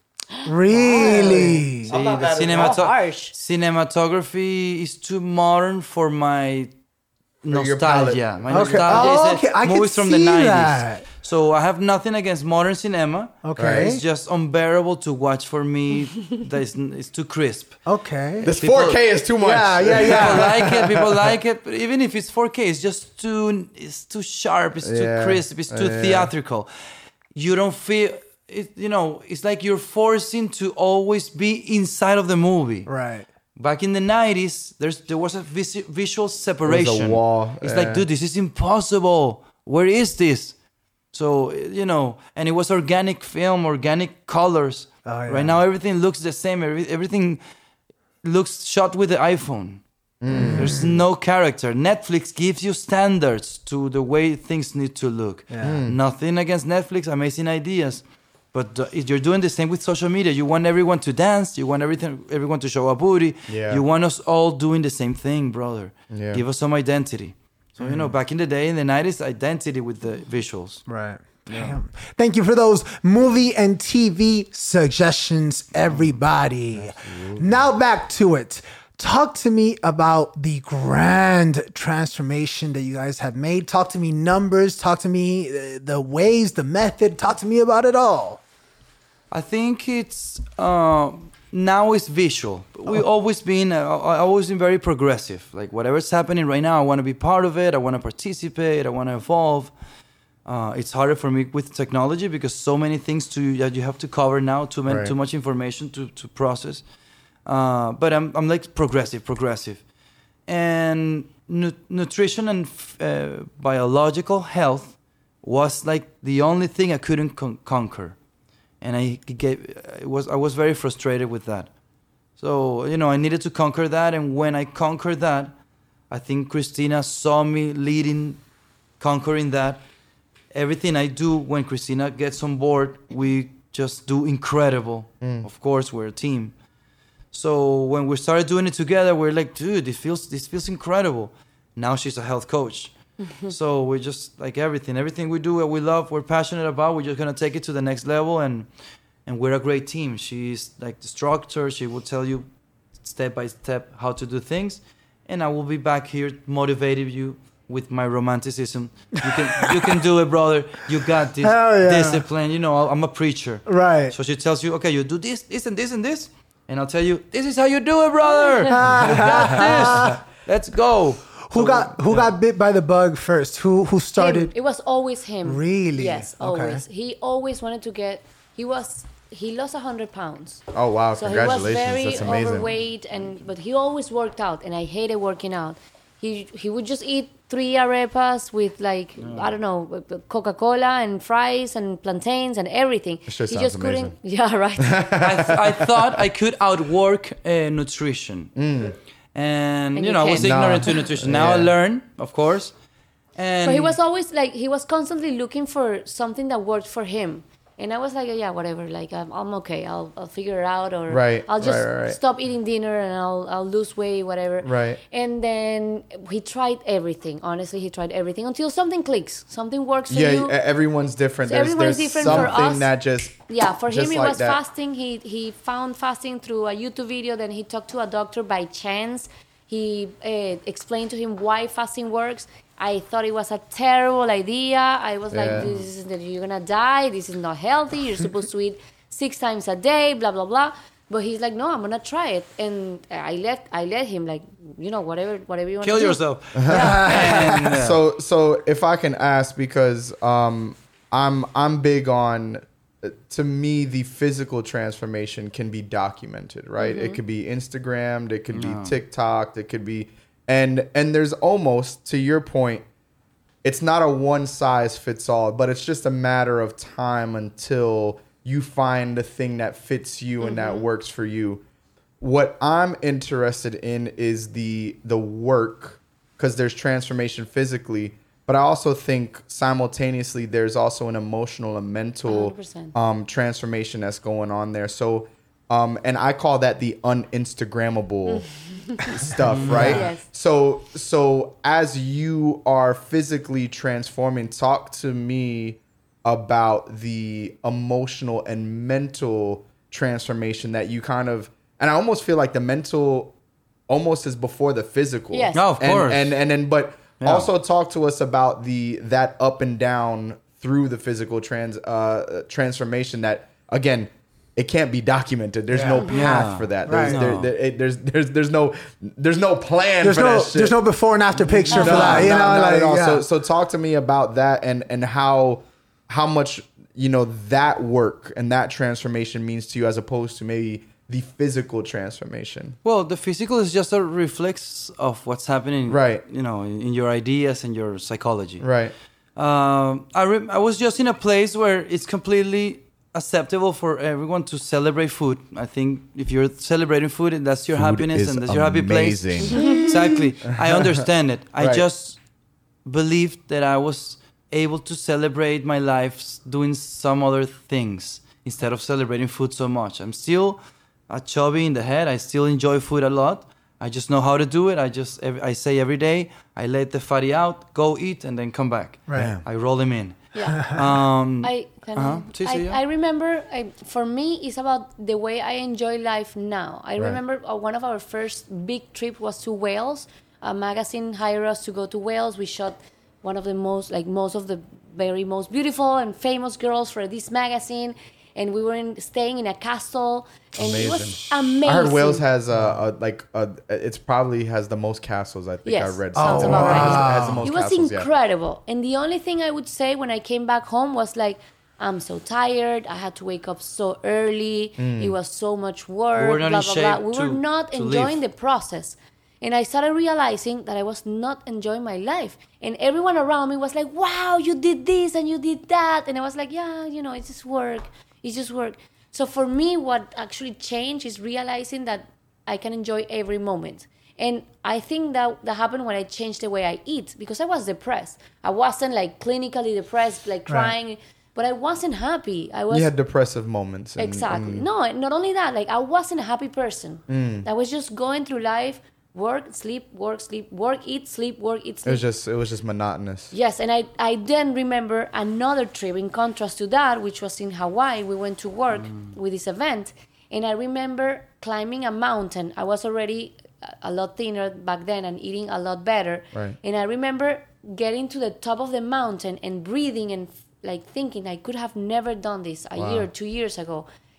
Really? See, the cinemato- harsh. cinematography is too modern for my your nostalgia. My Okay. nostalgia Oh, is uh, okay, I can movies from the see nineties. that. So I have nothing against modern cinema. Okay. It's just unbearable to watch for me. That is, it's too crisp. Okay. This people- four K is too much. Yeah, yeah, People yeah. like it. People like it. But even if it's four K, it's just too. It's too sharp. It's too Yeah. crisp. It's too Yeah. theatrical. You don't feel. It, you know, it's like you're forcing to always be inside of the movie. Right. Back in the nineties, there's there was a vis- visual separation. wall, It's yeah. like, dude, this is impossible. Where is this? So you know, and it was organic film, organic colors. Oh, yeah. Right now, everything looks the same. Every, everything looks shot with the iPhone. Mm. There's no character. Netflix gives you standards to the way things need to look. Nothing against Netflix, amazing ideas. But uh, if you're doing the same with social media. You want everyone to dance. You want everything, everyone to show a booty. Yeah. You want us all doing the same thing, brother. Yeah. Give us some identity. So, you know, back in the day, in the nineties, identity with the visuals. Right. Damn. Thank you for those movie and T V suggestions, everybody. Now back to it. Talk to me about the grand transformation that you guys have made. Talk to me numbers. Talk to me uh, the ways, the method. Talk to me about it all. I think it's uh, now it's visual. We've always been, uh, I always been very progressive. Like whatever's happening right now, I want to be part of it. I want to participate. I want to evolve. Uh, it's harder for me with technology because so many things to that you have to cover now. Too many, Right. too much information to to process. Uh, but I'm I'm like progressive, progressive, and nu- nutrition and f- uh, biological health was like the only thing I couldn't con- conquer, and I gave it was I was very frustrated with that. So you know I needed to conquer that, and when I conquered that, I think Christina saw me leading, conquering that. Everything I do when Christina gets on board, we just do incredible. Of course, we're a team. So when we started doing it together, we're like, dude, this feels this feels incredible. Now she's a health coach. So we're just like everything. Everything we do, what we love, we're passionate about, we're just gonna take it to the next level, and and we're a great team. She's like the structure, she will tell you step by step how to do things, and I will be back here motivating you with my romanticism. You can you can do it, brother. You got this. Hell yeah. Discipline. You know, I'm a preacher. Right. So she tells you, okay, you do this, this, and this, and this. and I'll tell you, this is how you do it, brother. You got this. Let's go. Who So, got who got bit by the bug first? Who who Him. started? It was always him. Really? Yes, Okay. always. He always wanted to get. He was. He lost a hundred pounds. Oh wow! So he was Congratulations. very That's amazing. overweight, and but he always worked out, and I hated working out. He he would just eat three arepas with like I don't know Coca Cola and fries and plantains and everything. That shit he sounds just amazing. couldn't. Yeah, right. I, th- I thought I could outwork uh, nutrition, and, And you you know I was can't. ignorant Nah. to nutrition. Now I Yeah. learn, of course. And But he was always like he was constantly looking for something that worked for him. And I was like, yeah, whatever. Like I'm, I'm okay. I'll, I'll figure it out, or Right, I'll just right, right, right. stop eating dinner and I'll, I'll lose weight, whatever. Right. And then he tried everything. Honestly, he tried everything until something clicks. Something works for Yeah, you. e- everyone's different. So There's, everyone's there's different. For something us- that just Yeah, for just him it like was that. fasting. He he found fasting through a YouTube video. Then he talked to a doctor by chance. He uh, explained to him why fasting works. I thought it was a terrible idea. I was Yeah. like, "This is that you're gonna die. This is not healthy. You're supposed to eat six times a day. Blah blah blah." But he's like, "No, I'm gonna try it." And I let I let him like, you know, whatever whatever you want. kill to do. yourself. Yeah. And, uh, So so if I can ask, because um I'm I'm big on, to me, the physical transformation can be documented, right? It could be Instagrammed, it could be TikToked, it could be and and there's almost, to your point, it's not a one size fits all, but it's just a matter of time until you find the thing that fits you and that works for you. What I'm interested in is the the work, because there's transformation physically, but I also think simultaneously there's also an emotional and mental one hundred percent. um, transformation that's going on there. So, um, and I call that the uninstagrammable stuff, right? Yes. So, so as you are physically transforming, talk to me about the emotional and mental transformation that you kind of, and I almost feel like the mental almost is before the physical. Yes. No, of And- course. And and then, but Yeah. also talk to us about the that up and down through the physical trans uh, transformation. That again, it can't be documented. There's no path Yeah. for that. There's, Right. there, No. there, it- there's there's there's no there's no plan There's for no that shit. there's no before and after picture for No, that. You no, know, not like at all. yeah. So so talk to me about that and and how how much, you know, that work and that transformation means to you as opposed to maybe the physical transformation. Well, the physical is just a reflex of what's happening, Right. You know, in, in your ideas and your psychology, Right. Um, I re- I was just in a place where it's completely acceptable for everyone to celebrate food. I think if you're celebrating food, and that's your Food happiness is and that's your happy place. amazing. Exactly. I understand it. I Right. just believed that I was able to celebrate my life s- doing some other things instead of celebrating food so much. I'm still a chubby in the head. I still enjoy food a lot. I just know how to do it. I just ev- I say every day, I let the fatty out, go eat, and then come back. Right. Damn. I roll him in. Yeah. Um, I can Uh-huh. Sí, sí, I, yeah. I remember I, for me it's about the way I enjoy life now. I Right. remember uh, one of our first big trip was to Wales. A magazine hired us to go to Wales. We shot one of the most like most of the very most beautiful and famous girls for this magazine, and we were in, staying in a castle, and it was amazing. I heard Wales has a, a like a, it's probably has the most castles. I think Yes, I read. sounds something. about It right. has- it has the most It was castles, yeah. incredible. And the only thing I would say when I came back home was like, I'm so tired. I had to wake up so early. Mm. It was so much work. We were not blah, in blah, shape blah. We were to- not to enjoying live. the process. And I started realizing that I was not enjoying my life. And everyone around me was like, wow, you did this and you did that. And I was like, yeah, you know, it's just work. It's just work. So for me, what actually changed is realizing that I can enjoy every moment. And I think that that happened when I changed the way I eat, because I was depressed. I wasn't like clinically depressed, like crying, but I wasn't happy. I was You had depressive moments. and- exactly and- no. Not only that, like I wasn't a happy person. Mm. I was just going through life, work, sleep, work, sleep, work, eat, sleep, work, eat, It sleep. was just it was just monotonous. Yes, and I, I then remember another trip in contrast to that, which was in Hawaii. We went to work with this event, and I remember climbing a mountain. I was already a- a lot thinner back then and eating a lot better. Right. And I remember getting to the top of the mountain and breathing and like thinking I could have never done this a Wow. year or two years ago.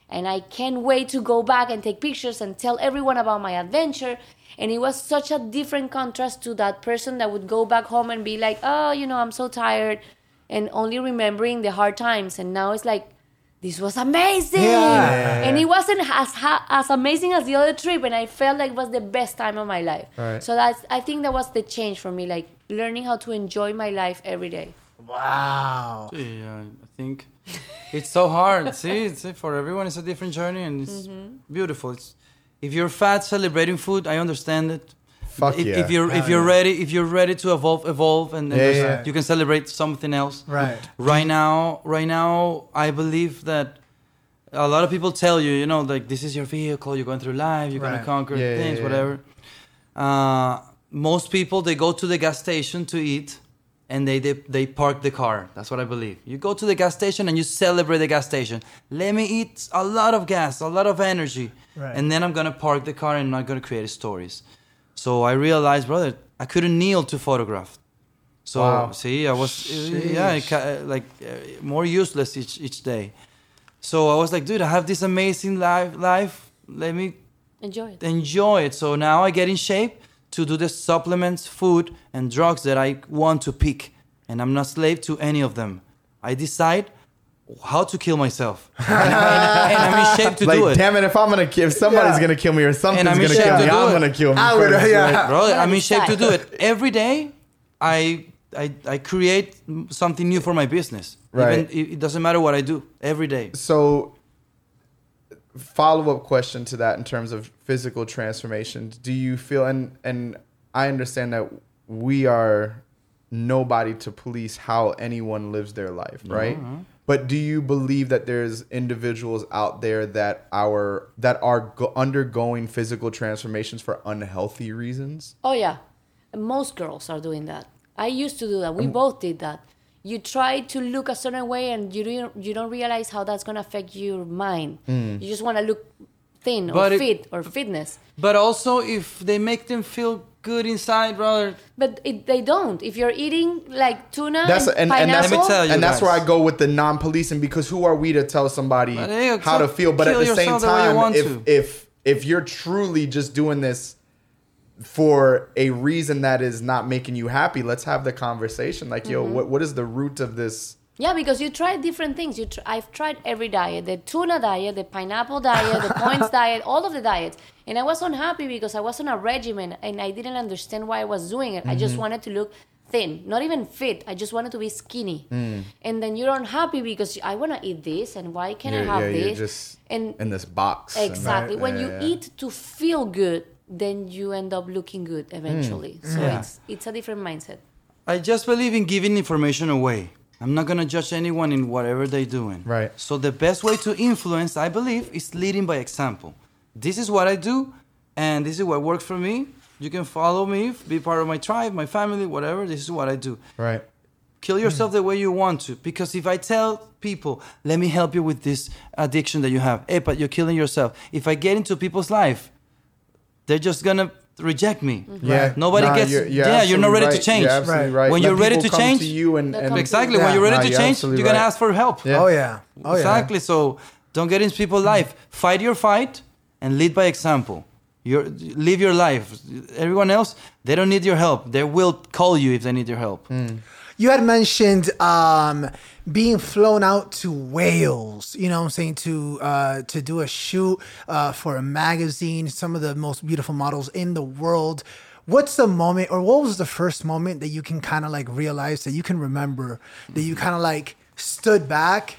and I can't wait to go back and take pictures and tell everyone about my adventure. And it was such a different contrast to that person that would go back home and be like, oh, you know, I'm so tired, and only remembering the hard times. And now it's like, this was amazing. Yeah. And it wasn't as ha- as amazing as the other trip, and I felt like it was the best time of my life. Right. So that's I think that was the change for me, like learning how to enjoy my life every day. Wow. Yeah, I think it's so hard. See, it's, for everyone, it's a different journey, and it's Mm-hmm. beautiful. It's if you're fat celebrating food, I understand it. Fuck if, yeah. if you're if you're ready, if you're ready to evolve, evolve, and, and Yeah, there's- yeah. you can celebrate something else. Right. Right now, right now, I believe that a lot of people tell you, you know, like this is your vehicle. You're going through life. You're Right. gonna conquer Yeah, yeah, things, yeah. whatever. Uh, most people they go to the gas station to eat, and they, they they park the car. That's what I believe. You go to the gas station and you celebrate the gas station. Let me eat a lot of gas, a lot of energy, Right. and then I'm gonna park the car and I'm not gonna create stories. So I realized, brother, I couldn't kneel to photograph. So Wow. see, I was uh, yeah, I ca- uh, like uh, more useless each each day. So I was like, dude, I have this amazing life. Life, let me Enjoy it. enjoy it. So now I get in shape to do the supplements, food, and drugs that I want to pick, and I'm not slave to any of them. I decide how to kill myself, and, and, and I'm in shape to like, do it. damn it, if I'm gonna kill, if somebody's Yeah. gonna kill me or something's I'm in gonna shape kill to me, do I'm it. gonna kill me I would, first, yeah. right? Bro, Yeah, I'm in shape to decide. do it. Every day, I I, I create something new for my business. Right. Even, it, it doesn't matter what I do. Every day. So, follow-up question to that in terms of physical transformations. Do you feel, and and I understand that we are nobody to police how anyone lives their life, right? But do you believe that there's individuals out there that our that are go- undergoing physical transformations for unhealthy reasons? Oh yeah, most girls are doing that. I used to do that. We both did that. You try to look a certain way, and you don't you don't realize how that's gonna affect your mind. You just want to look thin or But it- fit or fitness, But also, if they make them feel good inside, brother. but it, they don't. If you're eating like tuna That's and, and, and pineapple, that's Let me tell you and that's guys. where I go with the non-policing, because who are we to tell somebody But, hey, how to feel? But at kill the same yourself the way you time, want if to. if if you're truly just doing this for a reason that is not making you happy, let's have the conversation. Like, yo, Mm-hmm. what what is the root of this? yeah, because you try different things. You tr- I've tried every diet: the tuna diet, the pineapple diet, the points diet, all of the diets, and I was unhappy because I was on a regimen and I didn't understand why I was doing it. I just Mm-hmm. wanted to look thin, not even fit. I just wanted to be skinny. Mm. And then you're unhappy because I want to eat this, and why can't You're- I have yeah, this? you're just and in this box. and- exactly, when Yeah, you yeah. eat to feel good, then you end up looking good eventually. Mm. So Yeah. it's it's a different mindset. I just believe in giving information away. I'm not gonna judge anyone in whatever they're doing. Right. So the best way to influence, I believe, is leading by example. This is what I do, and this is what works for me. You can follow me, be part of my tribe, my family, whatever. This is what I do. Right. Kill yourself the way you want to. Because if I tell people, let me help you with this addiction that you have, hey, but you're killing yourself. If I get into people's life, they're just gonna reject me. Yeah. Nobody Nah, gets. you're- you're yeah, you're not absolutely ready right. to change. You're absolutely Right. right. When Let you're ready people to come change, to you and, They'll and come to Exactly. Yeah. When you're ready Nah, to you're change, absolutely you're gonna right. ask for help. Yeah. Oh yeah. Oh yeah. Exactly. So don't get into people's life. Fight your fight and lead by example. Your live your life. Everyone else, they don't need your help. They will call you if they need your help. You had mentioned um, being flown out to Wales, you know what I'm saying, to uh, to do a shoot uh, for a magazine, some of the most beautiful models in the world. What's the moment, or what was the first moment that you can kind of like realize, that you can remember, that you kind of like stood back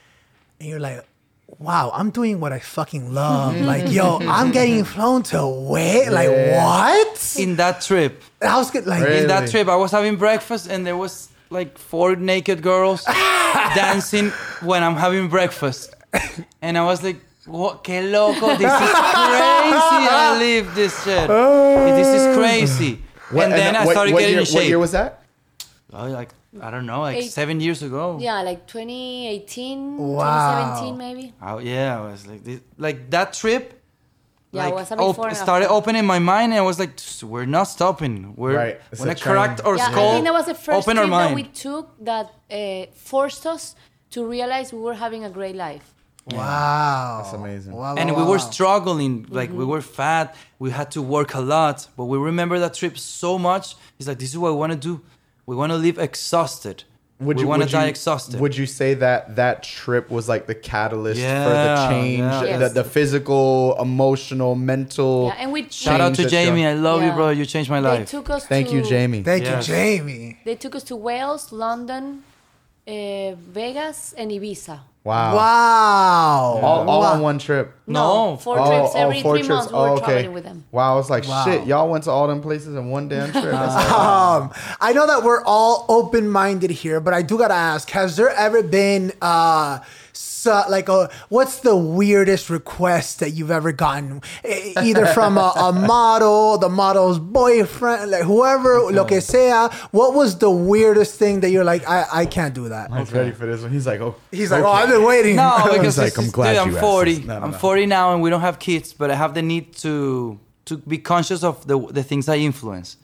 and you're like, wow, I'm doing what I fucking love. Like, yo, I'm getting flown to Wales. Like, Yeah. what? In that trip, I was good. Like, Really? in that trip, I was having breakfast and there was like four naked girls dancing when I'm having breakfast, and I was like, "What? Que loco! This is crazy! I live this shit. This is crazy." What- and then I what- started what getting year, in shape. What year was that? Oh, like I don't know, like Eight- seven years ago. Yeah, like twenty eighteen, Wow. twenty seventeen maybe. Oh, yeah, I was like, this, like that trip. Yeah, like, it was a op- before and started after. opening my mind, and I was like, we're not stopping. We're Right, it's when a I cracked train. our Yeah, skull. I think that was the first open our trip that mind. we took that uh, forced us to realize we were having a great life. Wow. That's amazing. Wow, And wow, we were wow. struggling, like we were fat. We had to work a lot, but we remember that trip so much. It's like, this is what we want to do. We want to live exhausted. Would we you want to would die you- exhausted. Would you say that that trip was like the catalyst for Yeah, the change, yeah. the, Yes. the physical, emotional, mental? Yeah, and we Shout out to change that Jamie. you- I love you, Yeah. bro. You changed my they life. took us Thank to, you, Jamie. Thank Yes. you, Jamie. They took us to Wales, London, uh, Vegas, and Ibiza. Wow. Wow. All, all Wow. on one trip. No. four Oh, trips oh, every four three trips. months. We were Oh, okay. traveling with them. Wow, I was like, Wow. shit, y'all went to all them places in one damn trip. That's Um, I know that we're all open-minded here, but I do gotta ask: has there ever been uh, so, like a what's the weirdest request that you've ever gotten, E- either from a, a model, the model's boyfriend, like whoever, lo que sea? What was the weirdest thing that you're like, I, I can't do that? He's ready for this one. He's like, oh. He's like, oh, I've been waiting. No, because like, it's I'm just- glad dude, you I'm asked forty. this. No, no, I'm no. forty now, and we don't have kids, but I have the need to to be conscious of the the things I influence.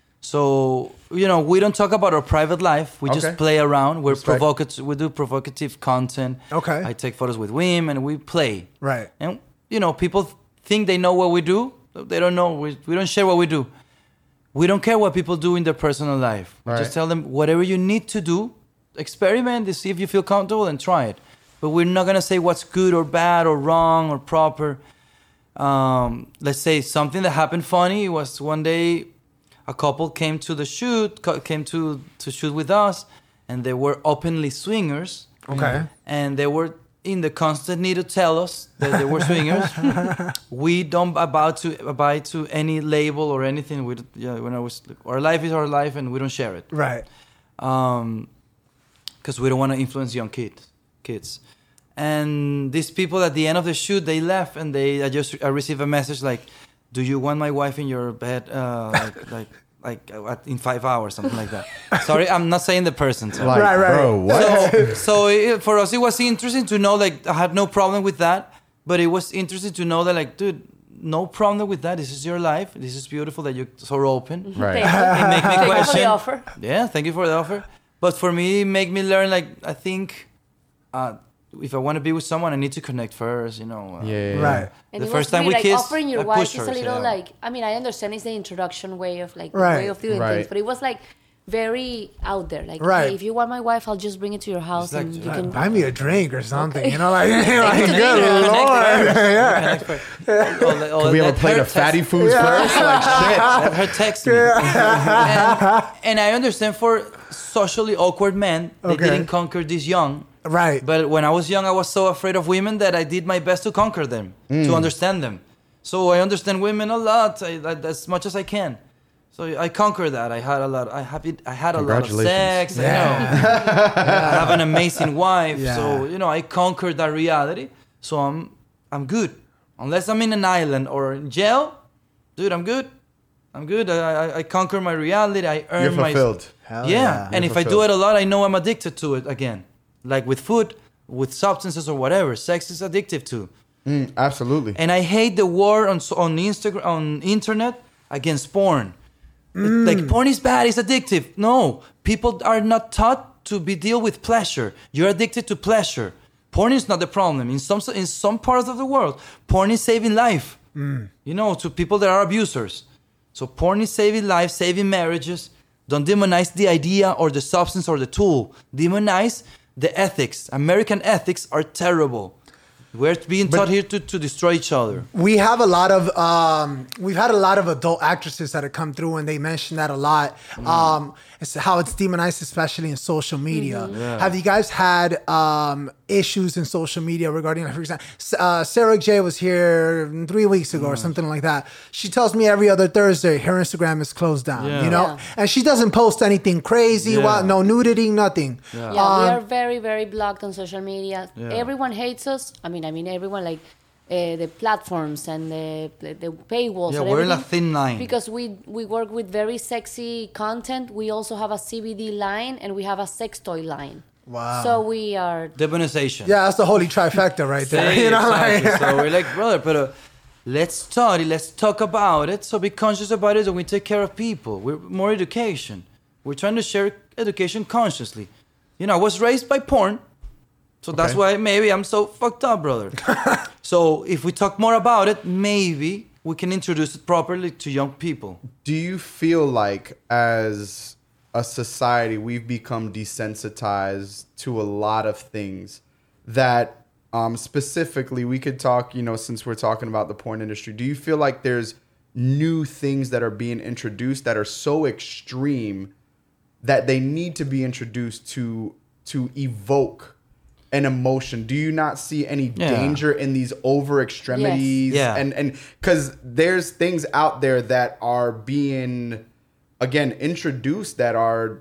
So you know, we don't talk about our private life. We Okay. just play around. We're Respect. provocative. We do provocative content. Okay. I take photos with women, and we play. Right. And you know, people think they know what we do. They don't know. We we don't share what we do. We don't care what people do in their personal life. We Right. just tell them whatever you need to do, experiment and see if you feel comfortable and try it. But we're not gonna say what's good or bad or wrong or proper. Um, let's say something that happened funny was one day a couple came to the shoot, co- came to to shoot with us, and they were openly swingers. Okay. And they were in the constant need to tell us that they were swingers. We don't about to abide to any label or anything. We, yeah, when I was, our life is our life, and we don't share it. Right. Um, because we don't want to influence young kids. Kids, and these people at the end of the shoot, they left, and they I just I received a message like, "Do you want my wife in your bed? Uh, like like like uh, in five hours, something like that." Sorry, I'm not saying the person. So. Like, Right, right. bro, what? So, so it, for us, it was interesting to know, like, I had no problem with that, but it was interesting to know that, like, dude, no problem with that. This is your life. This is beautiful that you're so open. Right. Thank you. It make me Thank you for question. the offer. Yeah, thank you for the offer. But for me, it make me learn, like, I think uh, if I want to be with someone, I need to connect first, you know. Uh, Yeah, yeah, yeah. Right. And The it first was time really, we like, kissed, offering your I wife pushed is a her, little yeah. like, I mean, I understand it's the introduction way of like Right. way of doing Right. things, but it was like very out there. Like, Right. hey, if you want my wife, I'll just bring it to your house like- and you Right. can. Buy me a drink or something. You know, like, like to good dinner. lord. Yeah. Connect first. Oh, oh, Can we have a let plate her of fatty text- foods first? Like, shit. Let her text me. and, and I understand for socially awkward men, they Okay. didn't conquer this young. Right. But when I was young, I was so afraid of women that I did my best to conquer them, Mm. to understand them. So I understand women a lot, I, I, as much as I can. So I conquered that. I had a lot. I have it. I had a lot of sex. Congratulations. I know. I have an amazing wife. Yeah. So you know, I conquered that reality. So I'm I'm good. Unless I'm in an island or in jail, dude, I'm good. I'm good. I I, I conquer my reality. I earn You're my fulfilled. Hell yeah. yeah. And You're if I do fulfilled. it a lot, I know I'm addicted to it again. Like with food, with substances or whatever, sex is addictive too. Mm, absolutely. And I hate the war on so- on Instagram on internet against porn. It- like porn is bad, it's addictive. No, people are not taught to be deal with pleasure. You're addicted to pleasure. Porn is not the problem. In some in some parts of the world, porn is saving life. You know, to people that are abusers. So porn is saving life, saving marriages. Don't demonize the idea or the substance or the tool. Demonize the ethics. American ethics are terrible. We're being taught here to, to destroy each other. We have a lot of um, we've had a lot of adult actresses that have come through, and they mention that a lot. Um, it's how it's demonized, especially in social media. Have you guys had um, issues in social media regarding, like, for example, uh, Sarah J was here three weeks ago or something like that. She tells me every other Thursday her Instagram is closed down. Yeah. You know, Yeah. and she doesn't post anything crazy. Yeah. Well, no nudity, nothing. Yeah, Um, we are very, very blocked on social media. Yeah. Everyone hates us. I mean, I mean, everyone like uh, the platforms and the the, the paywalls. Yeah, and we're in a everything. thin line. Because we we work with very sexy content. We also have a C B D line and we have a sex toy line. Wow. So we are. Demonization. Yeah, that's the holy trifecta right there. Yeah, You know, exactly. like- So we're like, brother, but uh, let's study, let's talk about it. So be conscious about it, and we take care of people. We're more education. We're trying to share education consciously. You know, I was raised by porn. So that's Okay. why maybe I'm so fucked up, brother. So if we talk more about it, maybe we can introduce it properly to young people. Do you feel like as a society we've become desensitized to a lot of things that um, specifically we could talk, you know, since we're talking about the porn industry, do you feel like there's new things that are being introduced that are so extreme that they need to be introduced to to evoke an emotion? Do you not see any Yeah. danger in these over extremities? Yes. Yeah. And and because there's things out there that are being again introduced that are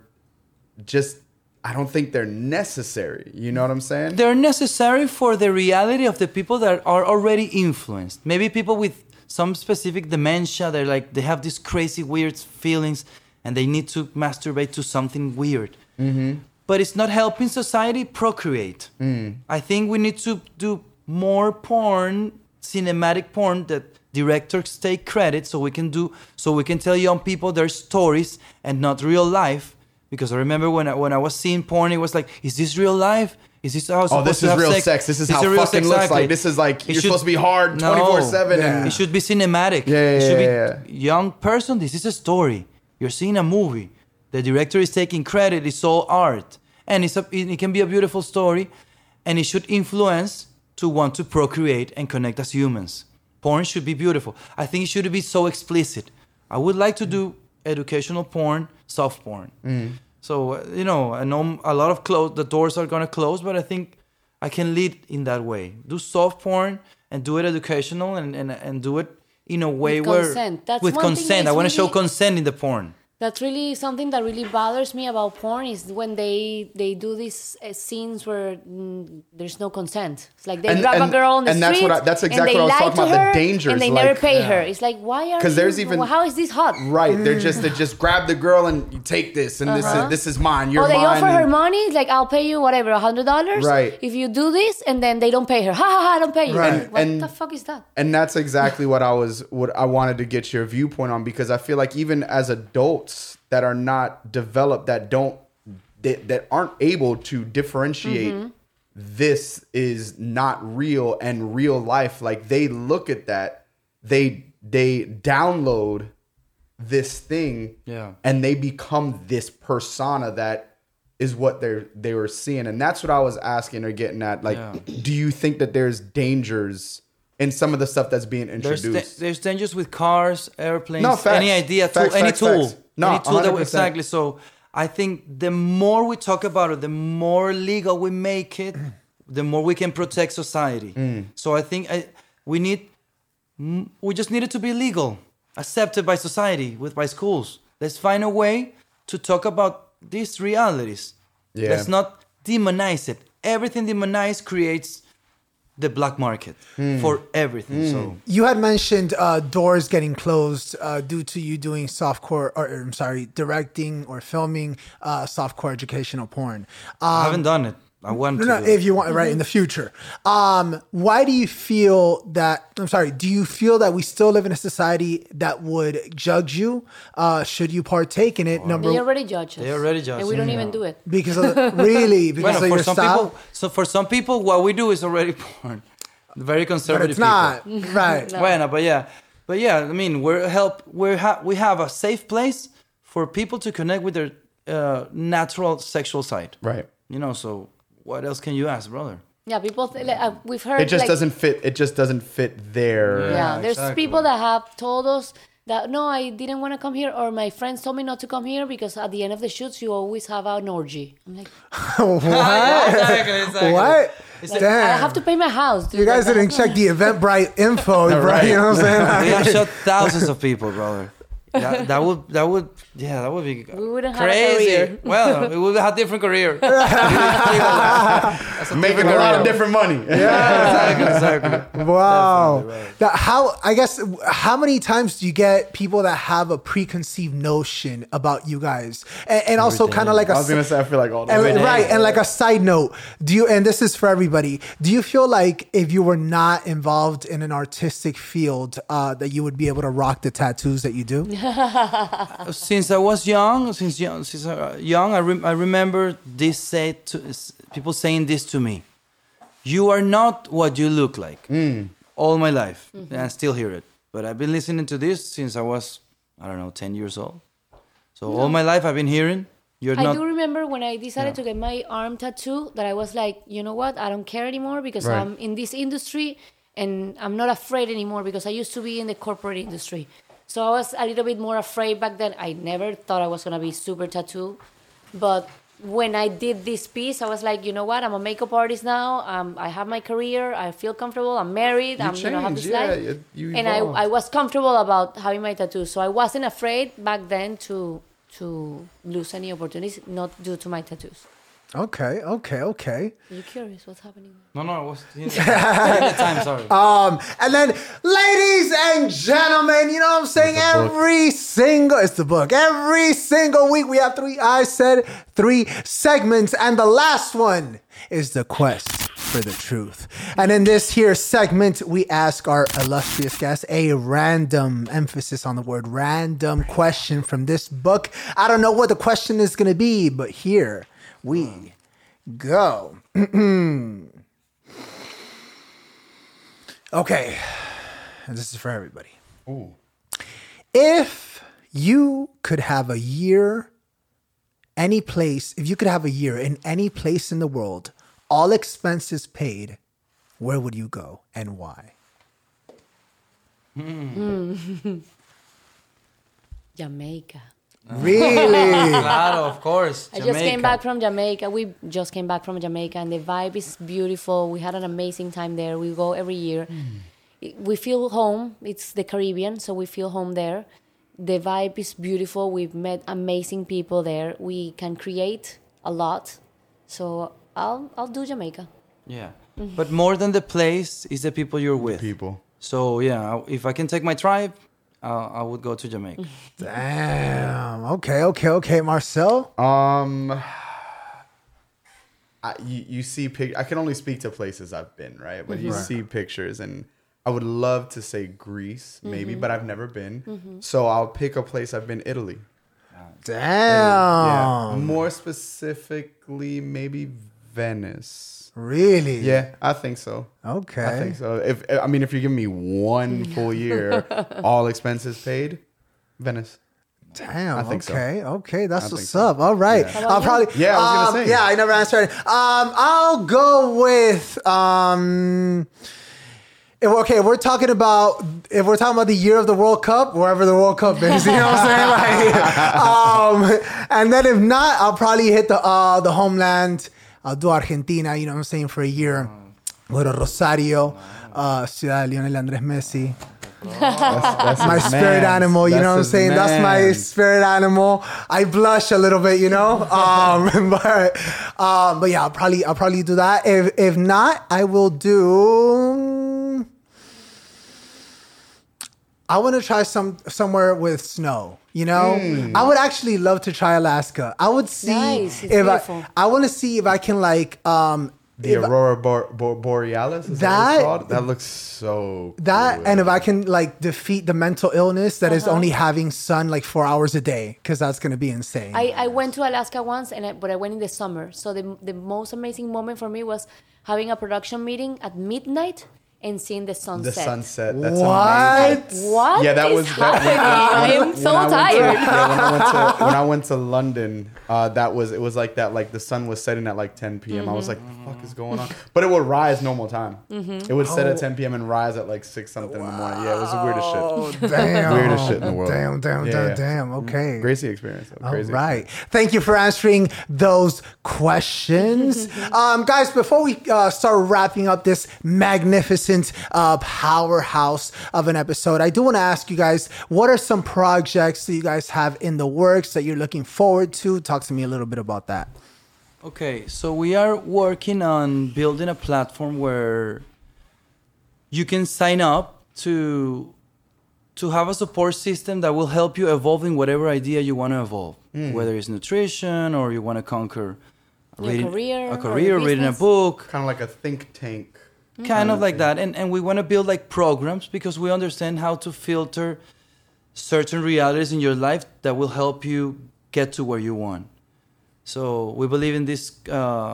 just, I don't think they're necessary. You know what I'm saying? They're necessary for the reality of the people that are already influenced. Maybe people with some specific dementia, they're like, they have these crazy weird feelings and they need to masturbate to something weird. Mm-hmm. But it's not helping society procreate. Mm. I think we need to do more porn, cinematic porn, that directors take credit so we can do, so we can tell young people their stories and not real life. Because I remember when I, when I was seeing porn, it was like, is this real life? Is this how? Oh, this is real sex. This is how it real fucking sex? looks Exactly. like. This is like, It you're should- supposed to be hard No. twenty-four seven. Yeah. It should be cinematic. Yeah, it yeah, should yeah, be young person. This is a story. You're seeing a movie. The director is taking credit. It's all art, and it's a, it can be a beautiful story, and it should influence to want to procreate and connect as humans. Porn should be beautiful. I think it should be so explicit. I would like to do educational porn, soft porn. So uh, you know, I know a lot of close. The doors are gonna close, but I think I can lead in that way. Do soft porn and do it educational and, and, and do it in a way With where consent. That's with one thing consent. that I is want to show really- consent in the porn. That's really something that really bothers me about porn is when they they do these uh, scenes where mm, there's no consent. It's like they And- grab and- a girl on the and that's street what I- that's and exactly they what I was lie talking to about, the her dangers, and they like- never pay her. It's like, why are Because you, there's even- how is this hot? Right. They're just, they just grab the girl and you take this and this Uh-huh. is this is mine. You're Or they mine. offer her and- money, it's like I'll pay you whatever, a hundred dollars. Right. If you do this, and then they don't pay her. Ha ha ha! I don't pay you. Right. What And- the fuck is that? And that's exactly what I was what I wanted to get your viewpoint on, because I feel like even as adults that are not developed, that don't that, that aren't able to differentiate Mm-hmm. this is not real and real life, like they look at that, they they download this thing, Yeah. and they become this persona that is what they're they were seeing. And that's what I was asking or getting at. Like, Yeah. do you think that there's dangers in some of the stuff that's being There's, introduced? da- there's dangers with cars, airplanes, No, facts. any idea, tool, Facts, any facts, tool, facts. No, any tool one that hundred we, percent. exactly. So I think the more we talk about it, the more legal we make it, the more we can protect society. Mm. So I think I, we need, mm, we just need it to be legal, accepted by society, with by schools. Let's find a way to talk about these realities. Yeah. Let's not demonize it. Everything demonized creates the black market Hmm. for everything. So You had mentioned uh, doors getting closed uh, due to you doing softcore, or, or I'm sorry, directing or filming uh, softcore educational porn. I Um, haven't done it. I want no, to. no, do it. if you want, right, in the future. Um, why do you feel that, I'm sorry, do you feel that we still live in a society that would judge you uh, should you partake in it? Number They already judge us. They already judge and we us, don't yeah. even do it. because of the, really because Bueno, of for your some style. people, so for some people, what we do is already porn. Very But conservative it's not people. right. Bueno, but yeah, but yeah. I mean, we're help. We ha- we have a safe place for people to connect with their uh, natural sexual side. Right. You know. So what else can you ask, brother? Yeah, people. Th- like, uh, we've heard. It just like, doesn't fit. It just doesn't fit their. Yeah, Yeah, there's exactly. people that have told us that no, I didn't want to come here, or my friends told me not to come here because at the end of the shoots you always have an orgy. I'm like, what? Exactly, exactly. What? like, Damn. I have to pay my house. Dude. You guys Like, didn't that's check not- the Eventbrite info, bro. Right. You know what I'm saying? We have shot thousands of people, brother. That, that would that would yeah that would be We wouldn't have a crazy. career. Well, we would have different career. Making a lot of different money. exactly, exactly. Wow. Definitely, right. That how I guess how many times do you get people that have a preconceived notion about you guys, and, and also kind of like a I was gonna say I feel like all the and, Every day. right, and like a side note, do you? And this is for everybody. Do you feel like if you were not involved in an artistic field, uh, that you would be able to rock the tattoos that you do? Since I was young, since young, since uh, young, I, rem- I remember this said to s- people saying this to me. you are not what you look like. Mm. All my life, Mm-hmm. and I still hear it. But I've been listening to this since I was, I don't know, ten years old. So all my life I've been hearing, you're I not... do remember when I decided Yeah. to get my arm tattoo that I was like, you know what? I don't care anymore because Right. I'm in this industry and I'm not afraid anymore because I used to be in the corporate industry. So I was a little bit more afraid back then. I never thought I was going to be super tattoo. But when I did this piece, I was like, you know what? I'm a makeup artist now. Um, I have my career. I feel comfortable. I'm married. You I'm, you know, have changed, this yeah, life. you- you and I, evolved. I was comfortable about having my tattoos. So I wasn't afraid back then to to lose any opportunities, not due to my tattoos. Okay, okay, okay. Are you curious what's happening? No, no, I was... in the time, sorry. Um, and then, ladies and gentlemen, you know what I'm saying? It's the book. Every single, it's the book. Every single week we have three, I said three segments. And the last one is the quest for the truth. And in this here segment, we ask our illustrious guest a random, emphasis on the word random, question from this book. I don't know what the question is going to be, but here we go. Okay, and this is for everybody. Ooh. If you could have a year, any place, if you could have a year in any place in the world, all expenses paid, where would you go and why? Jamaica. Really? Claro, of course. I just came Jamaica. back from Jamaica. We just came back from Jamaica, and the vibe is beautiful. We had an amazing time there. We go every year. It- We feel home. It's the Caribbean, so we feel home there. The vibe is beautiful. We've met amazing people there. We can create a lot. So I'll I'll do Jamaica. Yeah. But more than the place is the people you're with. People. So yeah, if I can take my tribe, uh, I would go to Jamaica. Damn. Okay, okay, okay. Marcel? Um, I, you you see pic. I can only speak to places I've been, right? But you Right. see pictures, and I would love to say Greece, maybe, but I've never been. So I'll pick a place I've been. Italy. Yeah. Damn. More specifically, maybe Venice. Really? Yeah, I think so. Okay. I think so. If I mean, if you give me one full year, all expenses paid, Venice. Damn. I think so. okay. Okay. That's I think what's so. up. All right. Yeah. How about I'll you? probably. Yeah, I was gonna um, say. Yeah, I never answered. it. Um, I'll go with. Um, if, okay, we're talking about if we're talking about the year of the World Cup, wherever the World Cup is, you know what I'm saying? Like, um, and then if not, I'll probably hit the uh, the homeland. I'll do Argentina. You know what I'm saying, for a year. Go to Rosario, uh, Ciudad de Lionel Andrés Messi. That's My his spirit man. animal, you That's know what I'm his saying? That's my man. spirit animal. I blush a little bit, you know. Um, but um, but yeah, I'll probably I'll probably do that. If if not, I will do. I want to try some somewhere with snow. You know, Hmm. I would actually love to try Alaska. I would see Nice, it's if beautiful. I I want to see if I can like um The if- Aurora Bor- Bor- Borealis. Is that, what That- it's called? That looks so. That cool. and if I can like defeat the mental illness that is only having sun like four hours a day, because that's gonna be insane. I, I went to Alaska once, and I, but I went in the summer. So the the most amazing moment for me was having a production meeting at midnight and seeing the the sunset. sunset. That's What? amazing. What? Yeah, that is was that. happening? I am so when I went to- tired. yeah, when I went to when I went to London, uh, that was it was like that. Like the sun was setting at like ten p.m. I was like, "The fuck is going on?" But it would rise normal time. It would set at ten p.m. and rise at like six something in the morning. Yeah, it was the weirdest shit. Oh, damn. Weirdest shit in the world. Damn, damn, Yeah, damn, yeah. damn. Okay. Crazy experience. Though. All Crazy right. experience. Thank you for answering those questions. um, guys, before we uh, start wrapping up this magnificent uh, powerhouse of an episode, I do want to ask you guys, what are some projects that you guys have in the works that you're looking forward to? Talk to me a little bit about that. Okay, so we are working on building a platform where you can sign up to to have a support system that will help you evolve in whatever idea you want to evolve, whether it's nutrition or you want to conquer Your career a or career, your reading a business. book, Kind of like a think tank. kind of like that. And and we want to build like programs because we understand how to filter certain realities in your life that will help you get to where you want. So we believe in this uh,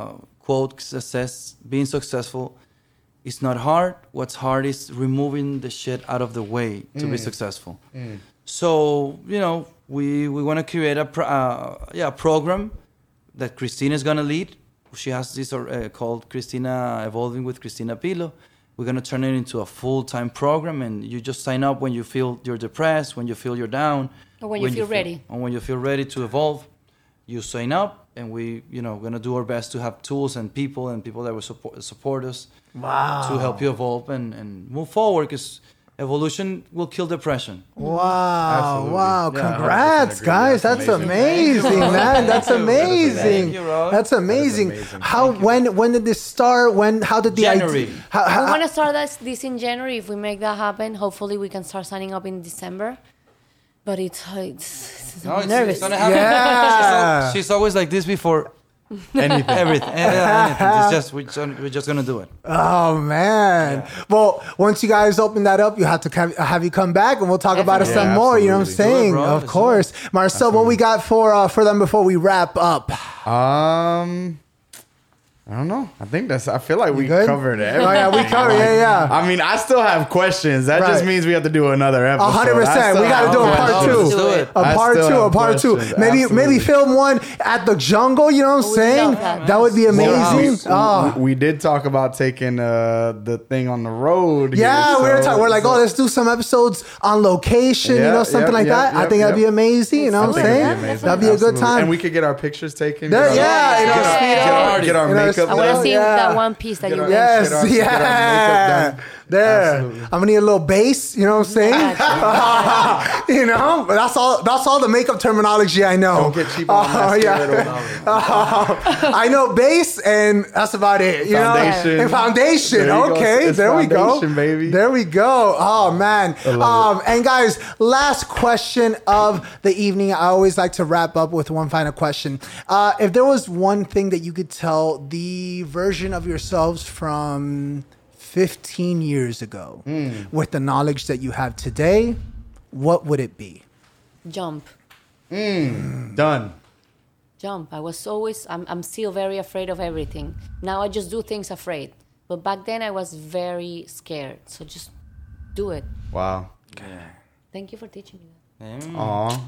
quote says, being successful is not hard. What's hard is removing the shit out of the way to Mm. be successful. Mm. So, you know, we, we want to create a pro- uh, yeah, program that Christina is going to lead. She has this uh, called Christina Evolving with Christina Pilo. We're going to turn it into a full-time program, and you just sign up when you feel you're depressed, when you feel you're down. Or when you feel ready. And when you feel ready to evolve, you sign up, and we, you know, going to do our best to have tools and people and people that will support, support us Wow. to help you evolve and, and move forward, because evolution will kill depression. Wow, Absolutely. wow. Yeah, Congrats, one hundred percent agree. guys. That's That's amazing. amazing, man. That's Thank you. amazing. Thank you, Rob. That's amazing. amazing. How when when did this start? When how did the January. idea how, how, We want to start this, this in January. If we make that happen, hopefully we can start signing up in December. But it's, it's, it's No, I'm it's, nervous. it's gonna happen. Yeah. She's, al- she's always like this before Anything. everything. anything. It's just we're, just we're just gonna do it. Oh man! Well, once you guys open that up, you have to come, have you come back, and we'll talk about it Definitely. some Yeah, more. You know what I'm absolutely. saying? Do it, bro. Of Let's course, Marcel. What we got for uh, for them before we wrap up? Um, I don't know. I think that's. I feel like we good? covered Oh everything. yeah, we covered. Yeah, yeah. I mean, I still have questions. That Right. just means we have to do another episode. A hundred I percent. still We got to have do a part questions. two. Let's do it. A I part still two. A have part two. questions. Maybe Absolutely. maybe film one at the jungle. You know what I'm We saying? love that. That would be amazing. We, Oh. we did talk about taking uh, the thing on the road. Yeah, here, we were so- talking. We're like, so- oh, let's do some episodes on location. you Yeah, know, something yep, like yep, that. I yep, think that'd be yep. amazing. You know I what I'm think it'd saying? be amazing. That'd be a good Absolutely. time. And we could get our pictures taken. There- get our- yeah, get in our, our get our, speed get our In our makeup I want Oh, to see yeah. that one piece that Get you our- mentioned. Yes, Get our- get our yeah. makeup done. There. Absolutely. I'm gonna need a little bass, you know what I'm saying? you know? But that's all that's all the makeup terminology I know. Don't get cheap on Oh, mascara. yeah. I know bass and that's about it. You Foundation. know? And foundation. There you go. Okay, It's there we go. foundation, baby. There we go. Oh man. love Um and guys, last question of the evening. I always like to wrap up with one final question. Uh if there was one thing that you could tell the version of yourselves from fifteen years ago with the knowledge that you have today, what would it be? Jump. Done. Jump. I was always, I'm, I'm still very afraid of everything. Now I just do things afraid. But back then I was very scared. So just do it. Wow. Thank you for teaching me that. Aw.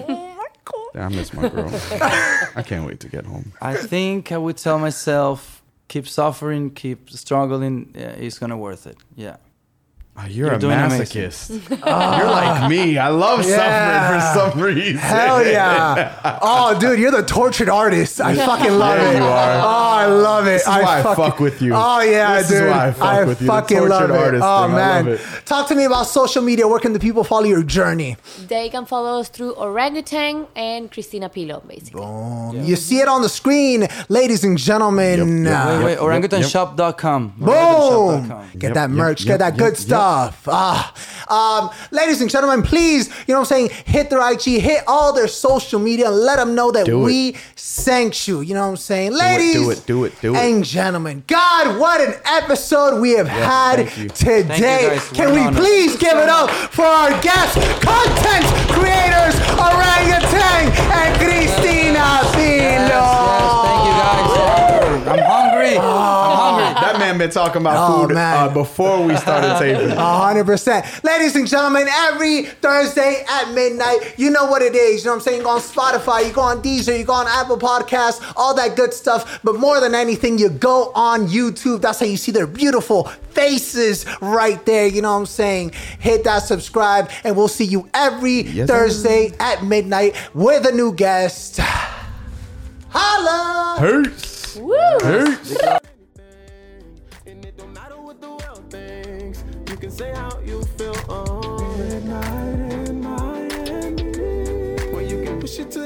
I miss my girl. I can't wait to get home. I think I would tell myself, keep suffering, keep struggling. Yeah, it's gonna worth it. Yeah. Oh, you're, You're a doing amazing. masochist. You're like me. I love Yeah. suffering for some reason. Hell yeah. Oh, dude, you're the tortured artist. I fucking love Yeah, it. you are. Oh, I love it. This is why I fuck with you. Oh, yeah, This is dude. why I fuck with you, the fucking tortured love it. artist Oh, thing. I man. love it. Talk to me about social media. Where can the people follow your journey? They can follow us through Orangutan and Christina Pilo, basically. Um, You see it on the screen, ladies and gentlemen. Yep, yep, Uh, Wait, wait, yep, orangutan yep. shop dot com. Boom! Get Yep, that yep, merch, yep, get that yep, good yep. stuff. Ah, um, ladies and gentlemen, please, you know what I'm saying? Hit their I G, hit all their social media, and let them know that Do it. we thanked you. You know what I'm saying? it, Ladies do it, do it, do it. and gentlemen, God, what an episode we have had thank you. today. Thank you, guys. Can We're we honored. please give it up for our guests, content creators, Orangutan and Christina Pilo? Yes, thank you guys. I'm hungry. I'm hungry. That man been talking about Oh, food man. uh, before we started taping. A hundred percent. Ladies and gentlemen, every Thursday at midnight, you know what it is. You know what I'm saying? You go on Spotify, you go on Deezer, you go on Apple Podcasts, all that good stuff. But more than anything, you go on YouTube. That's how you see their beautiful faces right there. You know what I'm saying? Hit that subscribe, and we'll see you every Yes, Thursday at midnight with a new guest. Holla! Peace. Woo! Peace. And it don't matter what the world thinks. You can say how you feel on midnight in Miami. Where you can push it to